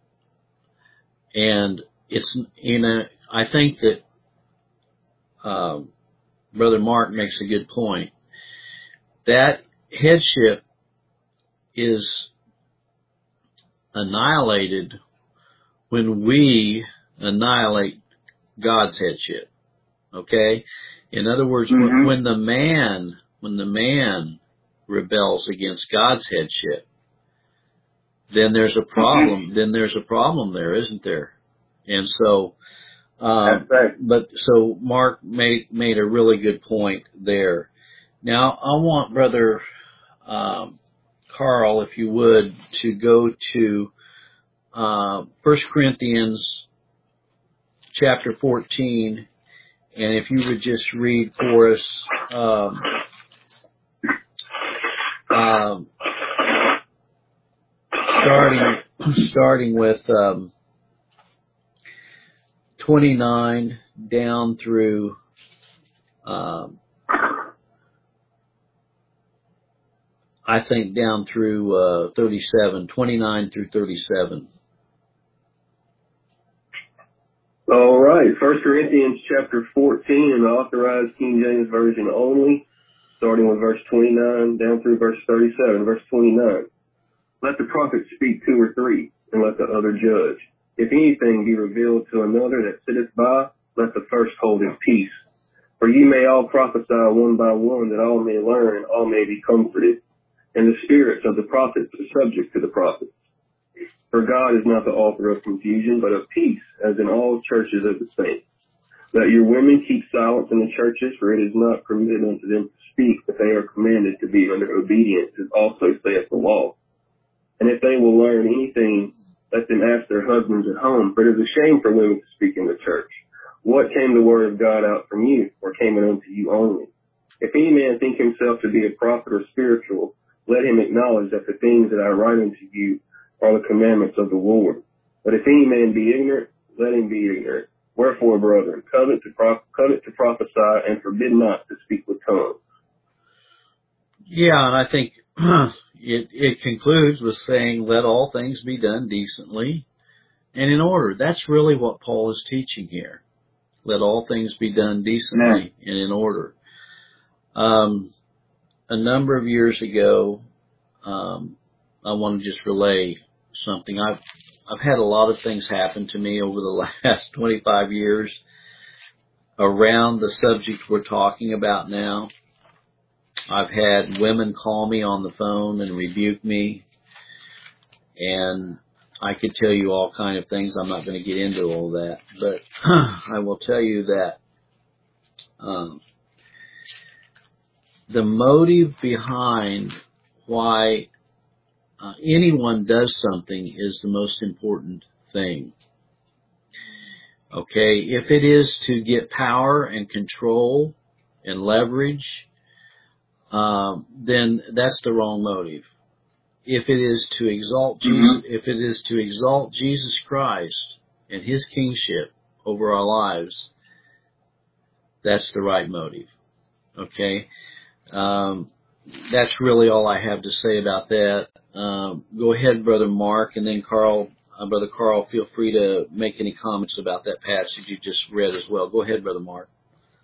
And it's, you know, I think that uh, Brother Mark makes a good point. That headship is annihilated when we annihilate God's headship. Okay? In other words, mm-hmm. when, when the man, when the man rebels against God's headship, then there's a problem. Mm-hmm. Then there's a problem there, isn't there? And so, um, That's right. but so Mark made made a really good point there. Now I want Brother um, Carl, if you would, to go to uh, First Corinthians chapter fourteen, and if you would just read for us. Um, um, Starting, starting with um, twenty-nine down through um, I think down through uh, thirty-seven, twenty-nine through thirty-seven. All right, First Corinthians chapter fourteen in the Authorized King James Version only, starting with verse twenty-nine down through verse thirty-seven. Verse twenty-nine. Let the prophet speak two or three, and let the other judge. If anything be revealed to another that sitteth by, let the first hold his peace. For ye may all prophesy one by one, that all may learn and all may be comforted. And the spirits of the prophets are subject to the prophets. For God is not the author of confusion, but of peace, as in all churches of the saints. Let your women keep silence in the churches, for it is not permitted unto them to speak, but they are commanded to be under obedience, as also saith the law. And if they will learn anything, let them ask their husbands at home, for it is a shame for women to speak in the church. What came the word of God out from you, or came it unto you only? If any man think himself to be a prophet or spiritual, let him acknowledge that the things that I write unto you are the commandments of the Lord. But if any man be ignorant, let him be ignorant. Wherefore, brethren, covet to, pro- covet to prophesy, and forbid not to speak with tongues. Yeah, and I think it, it concludes with saying, let all things be done decently and in order. That's really what Paul is teaching here. Let all things be done decently yeah. and in order. Um, a number of years ago, um, I want to just relay something. I've, I've had a lot of things happen to me over the last twenty-five years around the subject we're talking about now. I've had women call me on the phone and rebuke me, and I could tell you all kind of things. I'm not going to get into all that, but I will tell you that um, the motive behind why uh, anyone does something is the most important thing. Okay, if it is to get power and control and leverage, Um, then that's the wrong motive. If it is to exalt mm-hmm. Jesus, if it is to exalt Jesus Christ and His kingship over our lives, that's the right motive. Okay, um, that's really all I have to say about that. Um, go ahead, Brother Mark, and then Carl, uh, Brother Carl, feel free to make any comments about that passage you just read as well. Go ahead, Brother Mark.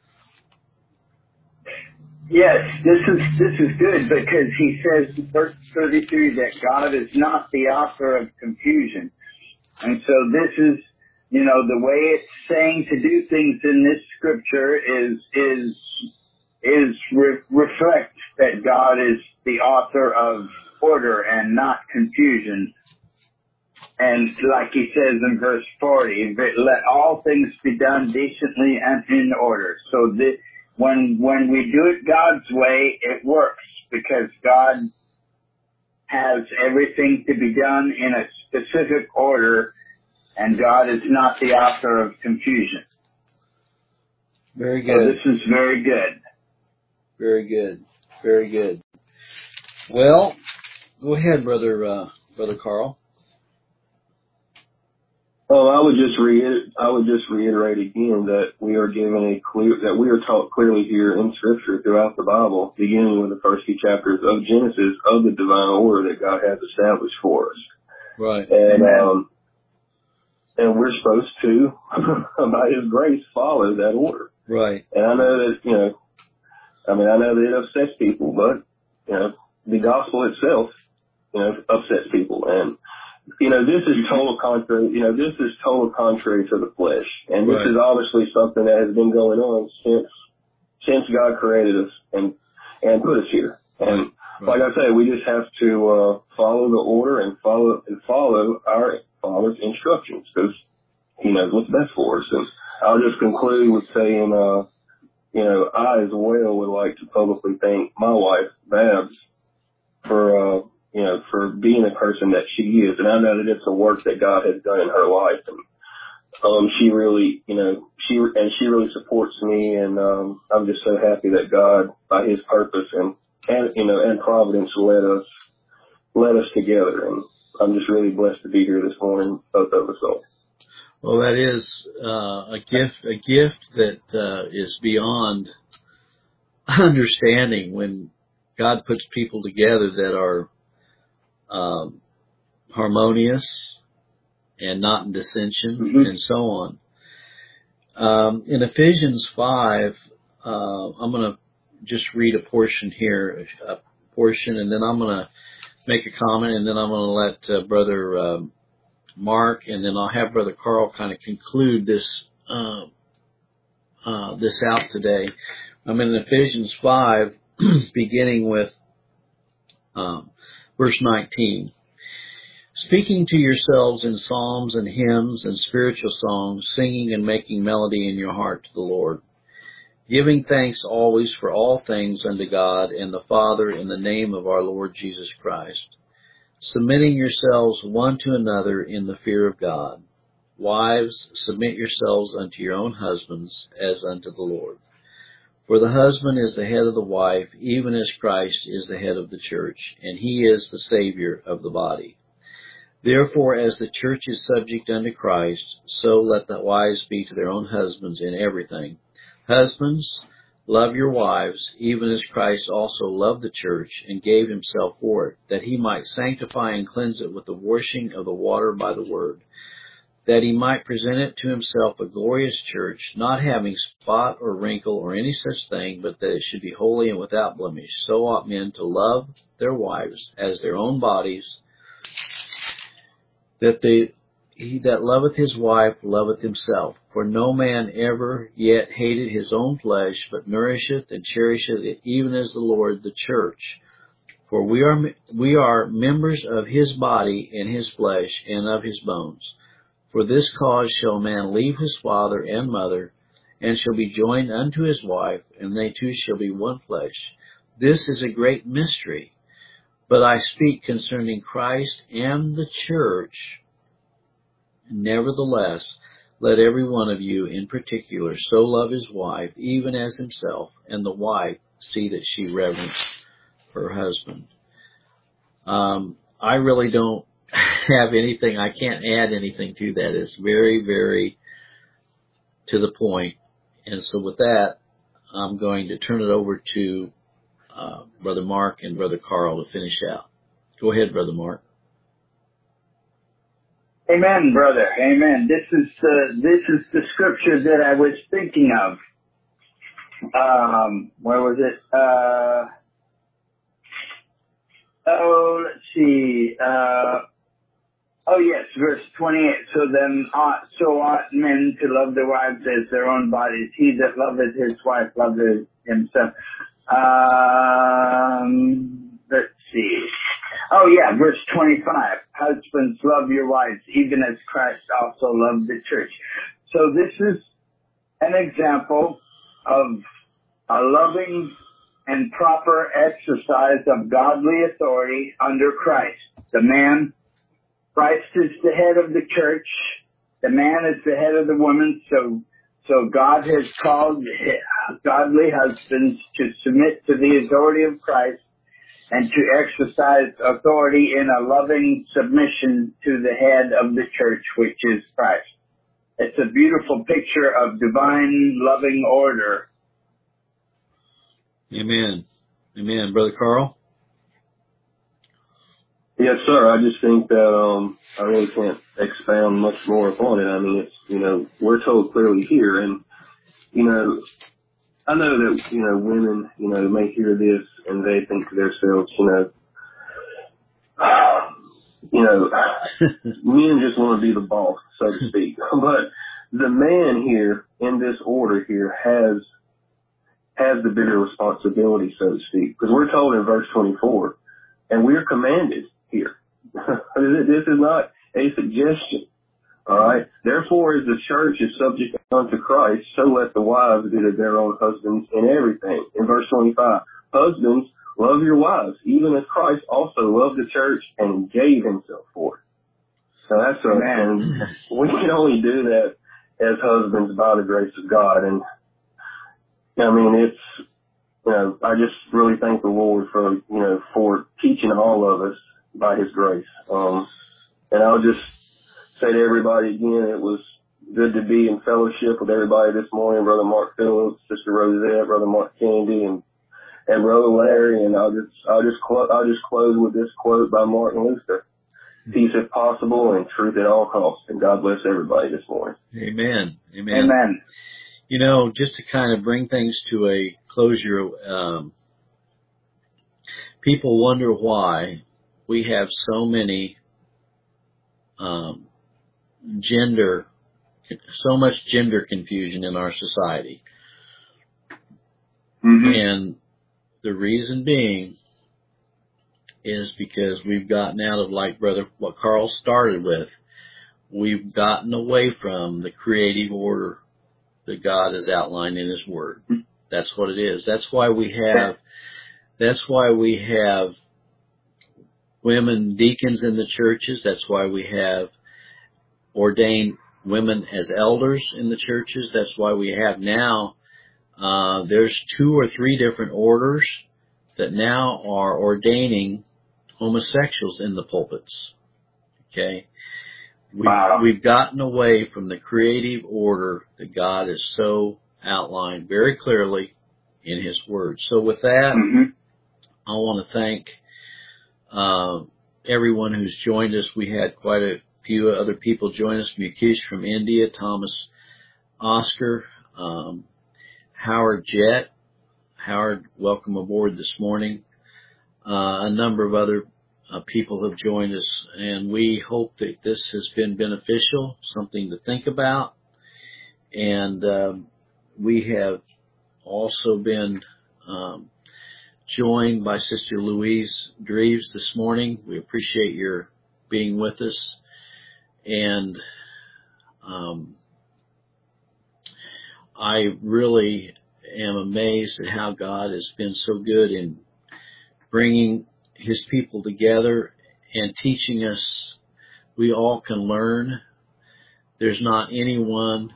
Yes, this is this is good, because he says in verse thirty-three that God is not the author of confusion. And so this is, you know, the way it's saying to do things in this scripture is is is re- reflect that God is the author of order and not confusion. And like he says in verse forty, let all things be done decently and in order. So this, When when we do it God's way, it works. because God has everything to be done in a specific order, and God is not the author of confusion. Very So good. this is very good. Very good. Very good. Well, go ahead, brother, uh, brother Carl. Well, I would just reiter- I would just reiterate again that we are given a clear, that we are taught clearly here in Scripture throughout the Bible, beginning with the first few chapters of Genesis, of the divine order that God has established for us. Right. And, um, and we're supposed to, by His grace, follow that order. Right. And I know that, you know, I mean, I know that it upsets people, but, you know, the gospel itself, you know, upsets people. And, you know, this is total contrary, you know, this is total contrary to the flesh. And this Right. is obviously something that has been going on since, since God created us and, and put us here. And Right. like I say, we just have to, uh, follow the order and follow, and follow our Father's instructions, because He knows what's best for us. And I'll just conclude with saying, uh, you know, I as well would like to publicly thank my wife, Babs, for, uh, you know, for being the person that she is. And I know that it's a work that God has done in her life. And, um, she really, you know, she, and she really supports me. And, um, I'm just so happy that God, by His purpose and, and, you know, and providence led us, led us together. And I'm just really blessed to be here this morning, both of us all. Well, that is uh, a gift, a gift that uh, is beyond understanding when God puts people together that are um, harmonious and not in dissension, Mm-hmm. and so on. Um, in Ephesians five, uh, I'm going to just read a portion here, a portion, and then I'm going to make a comment, and then I'm going to let uh, Brother um, Mark, and then I'll have Brother Carl kind of conclude this uh, uh, this out today. I'm in Ephesians five, beginning with um, verse nineteen. Speaking to yourselves in psalms and hymns and spiritual songs, singing and making melody in your heart to the Lord, giving thanks always for all things unto God and the Father in the name of our Lord Jesus Christ, submitting yourselves one to another in the fear of God. Wives, submit yourselves unto your own husbands as unto the Lord. For the husband is the head of the wife, even as Christ is the head of the church, and He is the Savior of the body. Therefore, as the church is subject unto Christ, so let the wives be to their own husbands in everything. Husbands, love your wives, even as Christ also loved the church and gave Himself for it, that He might sanctify and cleanse it with the washing of the water by the word, that He might present it to Himself a glorious church, not having spot or wrinkle or any such thing, but that it should be holy and without blemish. So ought men to love their wives as their own bodies, that they, he that loveth his wife loveth himself. For no man ever yet hated his own flesh, but nourisheth and cherisheth it, even as the Lord the church. For we are we are members of His body, and His flesh, and of His bones. For this cause shall man leave his father and mother, and shall be joined unto his wife, and they two shall be one flesh. This is a great mystery. But I speak concerning Christ and the church. Nevertheless, let every one of you in particular so love his wife, even as himself, and the wife see that she reverence her husband. Um, I really don't have anything, I can't add anything to that. It's very, very to the point. And so with that, I'm going to turn it over to uh, Brother Mark and Brother Carl to finish out. Go ahead, Brother Mark. Amen, brother. Amen. This is uh, this is the scripture that I was thinking of. Um, where was it? Uh, oh, let's see. Uh, oh, yes, verse twenty-eight. So then, uh, so ought men to love their wives as their own bodies. He that loveth his wife loveth himself. Um, let's see. Oh, yeah, verse twenty-five. Husbands, love your wives, even as Christ also loved the church. So this is an example of a loving and proper exercise of godly authority under Christ. The man, Christ is the head of the church. The man is the head of the woman. So, so God has called godly husbands to submit to the authority of Christ and to exercise authority in a loving submission to the head of the church, which is Christ. It's a beautiful picture of divine loving order. Amen. Amen. Brother Carl? Yes, sir. I just think that um I really can't expound much more upon it. I mean, it's, you know, we're told clearly here, and, you know, I know that, you know, women, you know, may hear this and they think to themselves, you know, you know, men just want to be the boss, so to speak. But the man here in this order here has has the bigger responsibility, so to speak, because we're told in verse twenty-four, and we're commanded here. This is not a suggestion. All right. Therefore, as the church is subject unto Christ, so let the wives be to their own husbands in everything. In verse twenty-five, husbands, love your wives, even as Christ also loved the church and gave himself for it. So that's a, and we can only do that as husbands by the grace of God. And I mean, it's, you know, I just really thank the Lord for, you know, for teaching all of us by his grace. Um, and I'll just say to everybody again, it was good to be in fellowship with everybody this morning. Brother Mark Phillips, Sister Rosette, Brother Mark Kennedy, and and Brother Larry. And I'll just I'll just clo- I'll just close with this quote by Martin Luther: "Peace if possible, and truth at all costs." And God bless everybody this morning. Amen. Amen. Amen. You know, just to kind of bring things to a closure, um, people wonder why we have so many um, gender, so much gender confusion in our society. Mm-hmm. And the reason being is because we've gotten out of, like brother, what Carl started with, we've gotten away from the creative order that God has outlined in his word. That's what it is. That's why we have, that's why we have women deacons in the churches. That's why we have ordained women as elders in the churches. That's why we have now, uh, there's two or three different orders that now are ordaining homosexuals in the pulpits. Okay. We've, Wow. we've gotten away from the creative order that God has so outlined very clearly in his word. So with that, Mm-hmm. I want to thank uh, everyone who's joined us. We had quite a few other people join us. Mukesh from India, Thomas Oscar, um, Howard Jett. Howard, welcome aboard this morning. Uh, a number of other uh, people have joined us, and we hope that this has been beneficial, something to think about. And um, we have also been um, joined by Sister Louise Dreves this morning. We appreciate your being with us. And um, I really am amazed at how God has been so good in bringing his people together and teaching us. We all can learn. There's not anyone,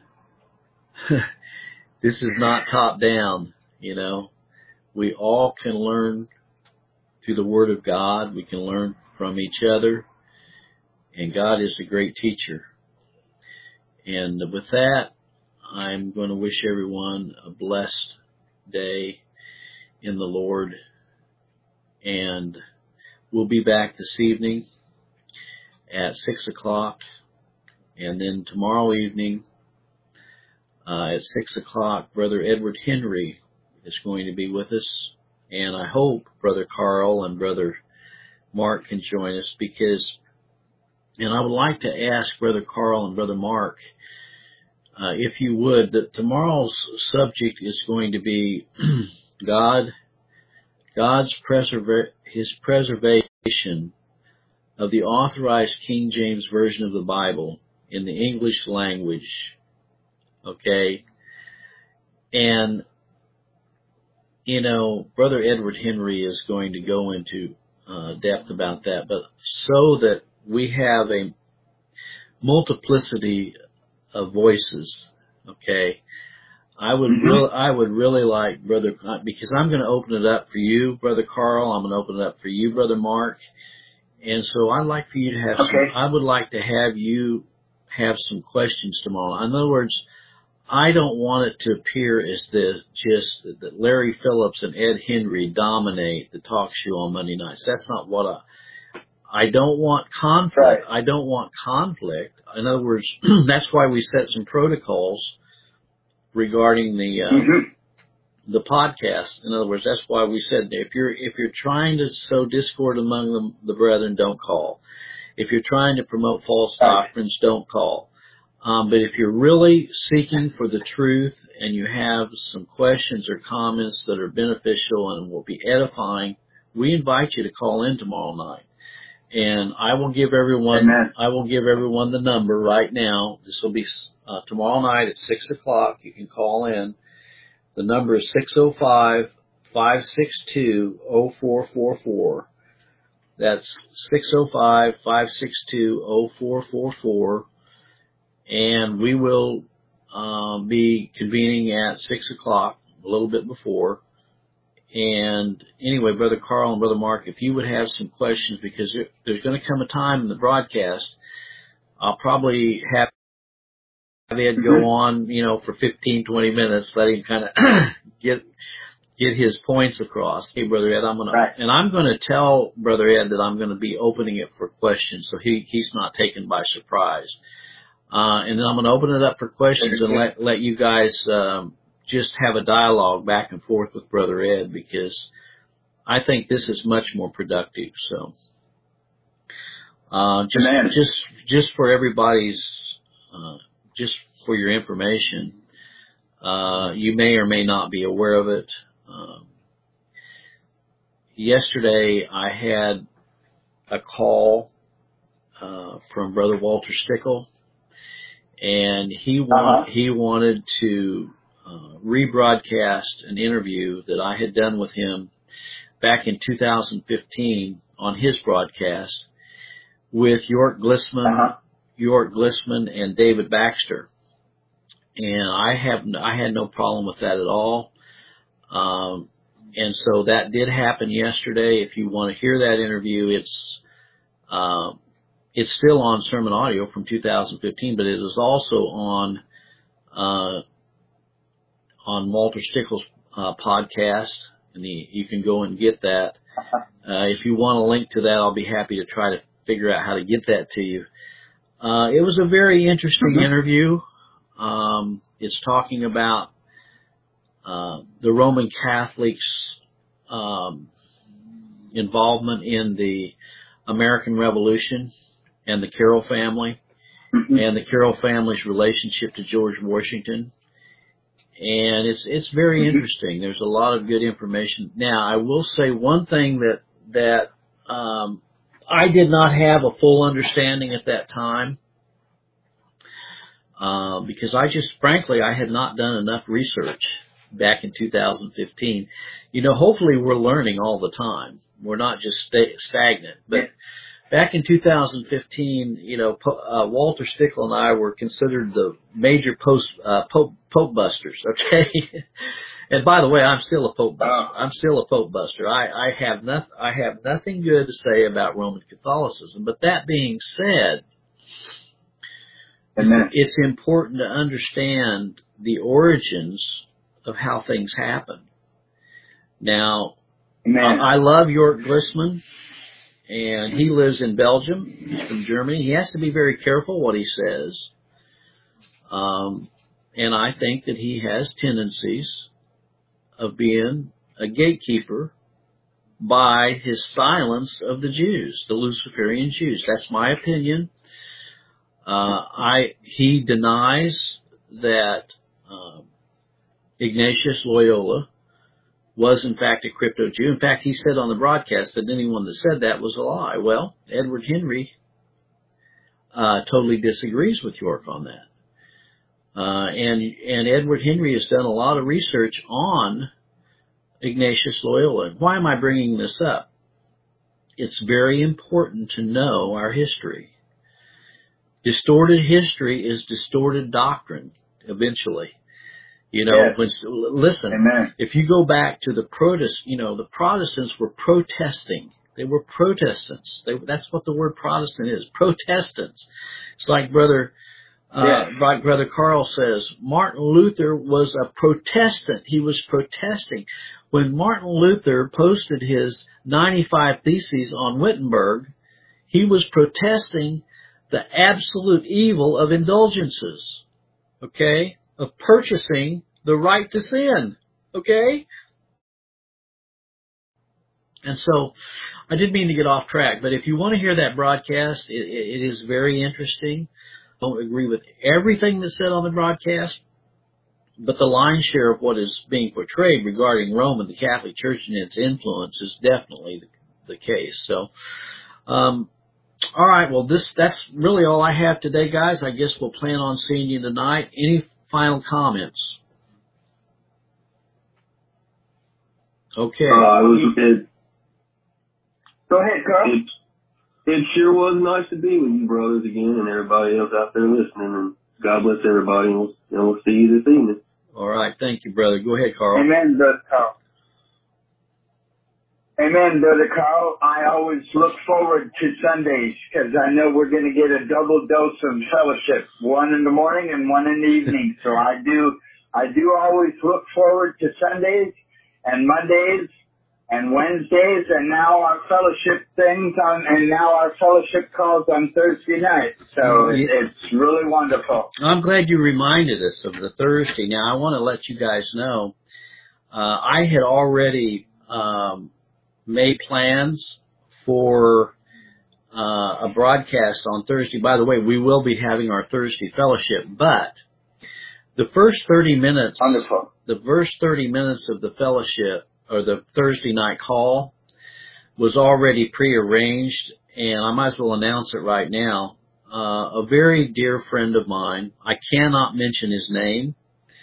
this is not top down, you know. We all can learn through the Word of God. We can learn from each other. And God is a great teacher. And with that, I'm going to wish everyone a blessed day in the Lord. And we'll be back this evening at six o'clock. And then tomorrow evening uh, at six o'clock, Brother Edward Henry is going to be with us. And I hope Brother Carl and Brother Mark can join us, because, and I would like to ask Brother Carl and Brother Mark, uh, if you would, that tomorrow's subject is going to be God, God's preserva- His preservation of the authorized King James Version of the Bible in the English language. Okay? And you know, Brother Edward Henry is going to go into uh, depth about that, but so that we have a multiplicity of voices, okay, I would Mm-hmm. really, I would really like, Brother, because I'm going to open it up for you, Brother Carl. I'm going to open it up for you, Brother Mark. And so I'd like for you to have Okay. some, I would like to have you have some questions tomorrow. In other words, I don't want it to appear as the just that Larry Phillips and Ed Henry dominate the talk show on Monday nights. That's not what I, I don't want conflict. Right. I don't want conflict. In other words, that's why we set some protocols regarding the, uh, Mm-hmm. the podcast. In other words, that's why we said if you're if you're trying to sow discord among the, the brethren, don't call. If you're trying to promote false Right. doctrines, don't call. Um, but if you're really seeking for the truth and you have some questions or comments that are beneficial and will be edifying, we invite you to call in tomorrow night. And I will give everyone Amen. I will give everyone the number right now. This will be uh, tomorrow night at six o'clock. You can call in. The number is six oh five, five six two, oh four four four. That's six oh five, five six two, oh four four four. And we will um, be convening at six o'clock, a little bit before. And anyway, Brother Carl and Brother Mark, if you would have some questions, because there, there's going to come a time in the broadcast, I'll probably have Ed go on, you know, for fifteen, twenty minutes, let him kind of get get his points across. Hey, Brother Ed, I'm gonna Right. and I'm gonna tell Brother Ed that I'm gonna be opening it for questions, so he he's not taken by surprise. Uh, and then I'm gonna open it up for questions and let let you guys um, just have a dialogue back and forth with Brother Ed, because I think this is much more productive. So, uh, just Amen. just just for everybody's. Uh, Just for your information, uh, you may or may not be aware of it. Um, yesterday, I had a call uh, from Brother Walter Stickle, and he want, Uh-huh. he wanted to uh, rebroadcast an interview that I had done with him back in two thousand fifteen on his broadcast with York Glissman. Uh-huh. York Glissman and David Baxter. And I have, I had no problem with that at all. Um, and so that did happen yesterday. If you want to hear that interview, it's, uh, it's still on Sermon Audio from two thousand fifteen, but it is also on, uh, on Walter Stickle's, uh, podcast. And the, you can go and get that. Uh, if you want a link to that, I'll be happy to try to figure out how to get that to you. Uh, it was a very interesting Mm-hmm. interview. Um, it's talking about, uh, the Roman Catholics, um, involvement in the American Revolution and the Carroll family Mm-hmm. and the Carroll family's relationship to George Washington. And it's, it's very Mm-hmm. interesting. There's a lot of good information. Now, I will say one thing that, that, um, I did not have a full understanding at that time, uh, because I just, frankly, I had not done enough research back in two thousand fifteen. You know, hopefully we're learning all the time. We're not just sta- stagnant. But back in two thousand fifteen, you know, po- uh, Walter Stickle and I were considered the major post, uh, pope, pope busters, okay? And by the way, I'm still a pope buster. Oh. I'm still a pope buster. I, I have not, I have nothing good to say about Roman Catholicism. But that being said, Amen. it's, it's important to understand the origins of how things happen. Now, Amen. I, I love York Glissman, and he lives in Belgium. He's from Germany. He has to be very careful what he says. Um, and I think that he has tendencies of being a gatekeeper by his silence of the Jews, the Luciferian Jews. That's my opinion. Uh, I, he denies that, uh, Ignatius Loyola was in fact a crypto Jew. In fact, he said on the broadcast that anyone that said that was a lie. Well, Edward Henry, uh, totally disagrees with York on that. Uh, and, and Edward Henry has done a lot of research on Ignatius Loyola. Why am I bringing this up? It's very important to know our history. Distorted history is distorted doctrine, eventually. You know, Yes. when, listen, Amen. if you go back to the Protest, you know, the Protestants were protesting. They were Protestants. They, that's what the word Protestant is, Protestants. It's like Brother, uh, Yes. like Brother Carl says, Martin Luther was a Protestant. He was protesting. When Martin Luther posted his ninety-five Theses on Wittenberg, he was protesting the absolute evil of indulgences, okay, of purchasing the right to sin, okay? And so I didn't mean to get off track, but if you want to hear that broadcast, it, it is very interesting. I don't agree with everything that's said on the broadcast, but the lion's share of what is being portrayed regarding Rome and the Catholic Church and its influence is definitely the, the case. So, um, all right, well, this that's really all I have today, guys. I guess we'll plan on seeing you tonight. Any final comments? Okay. Uh, it was it, Go ahead, Carl. it, it sure was nice to be with you brothers again and everybody else out there listening. And God bless everybody, and we'll, and we'll see you this evening. All right. Thank you, brother. Go ahead, Carl. Amen, Brother Carl. Amen, Brother Carl. I always look forward to Sundays because I know we're going to get a double dose of fellowship, one in the morning and one in the evening. So I do, I do always look forward to Sundays and Mondays and Wednesdays, and now our fellowship things on, and now our fellowship calls on Thursday night. So it, it's really wonderful. I'm glad you reminded us of the Thursday. Now, I want to let you guys know, uh, I had already um, made plans for uh, a broadcast on Thursday. By the way, we will be having our Thursday fellowship, but the first thirty minutes, Wonderful. the first thirty minutes of the fellowship, or the Thursday night call, was already prearranged, and I might as well announce it right now. Uh, a very dear friend of mine, I cannot mention his name,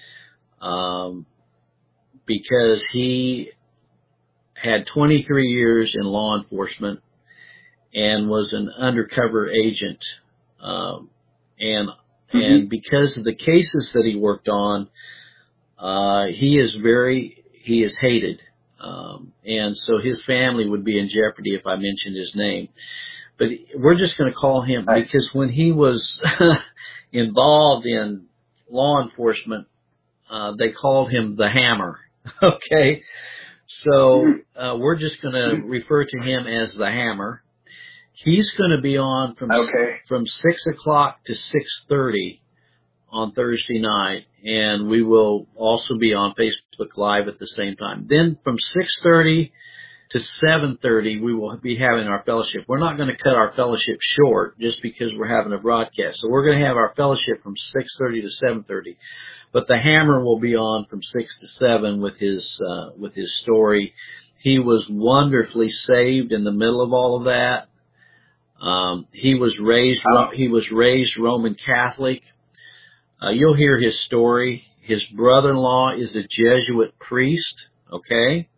um, because he had twenty-three years in law enforcement and was an undercover agent, um, and mm-hmm. and because of the cases that he worked on, uh, he is very, he is hated. Um, and so his family would be in jeopardy if I mentioned his name. But we're just going to call him, because when he was involved in law enforcement, uh, they called him the Hammer. Okay. So, uh, we're just going to refer to him as the Hammer. He's going to be on from, okay. from six o'clock to six thirty on Thursday night, and we will also be on Facebook Live at the same time. Then from six thirty to seven thirty, we will be having our fellowship. We're not going to cut our fellowship short just because we're having a broadcast. So we're going to have our fellowship from six thirty to seven thirty. But the Hammer will be on from six to seven with his, uh, with his story. He was wonderfully saved in the middle of all of that. Um, he was raised, oh. he was raised Roman Catholic. Uh, you'll hear his story. His brother-in-law is a Jesuit priest, okay?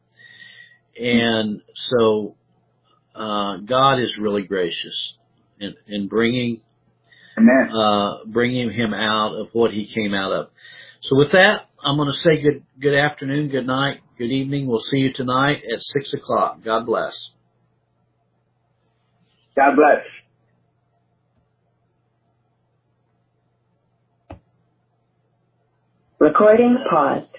And so, uh, God is really gracious in, in bringing, Amen. uh, bringing him out of what he came out of. So with that, I'm going to say good, good afternoon, good night, good evening. We'll see you tonight at six o'clock. God bless. God bless. Recording paused.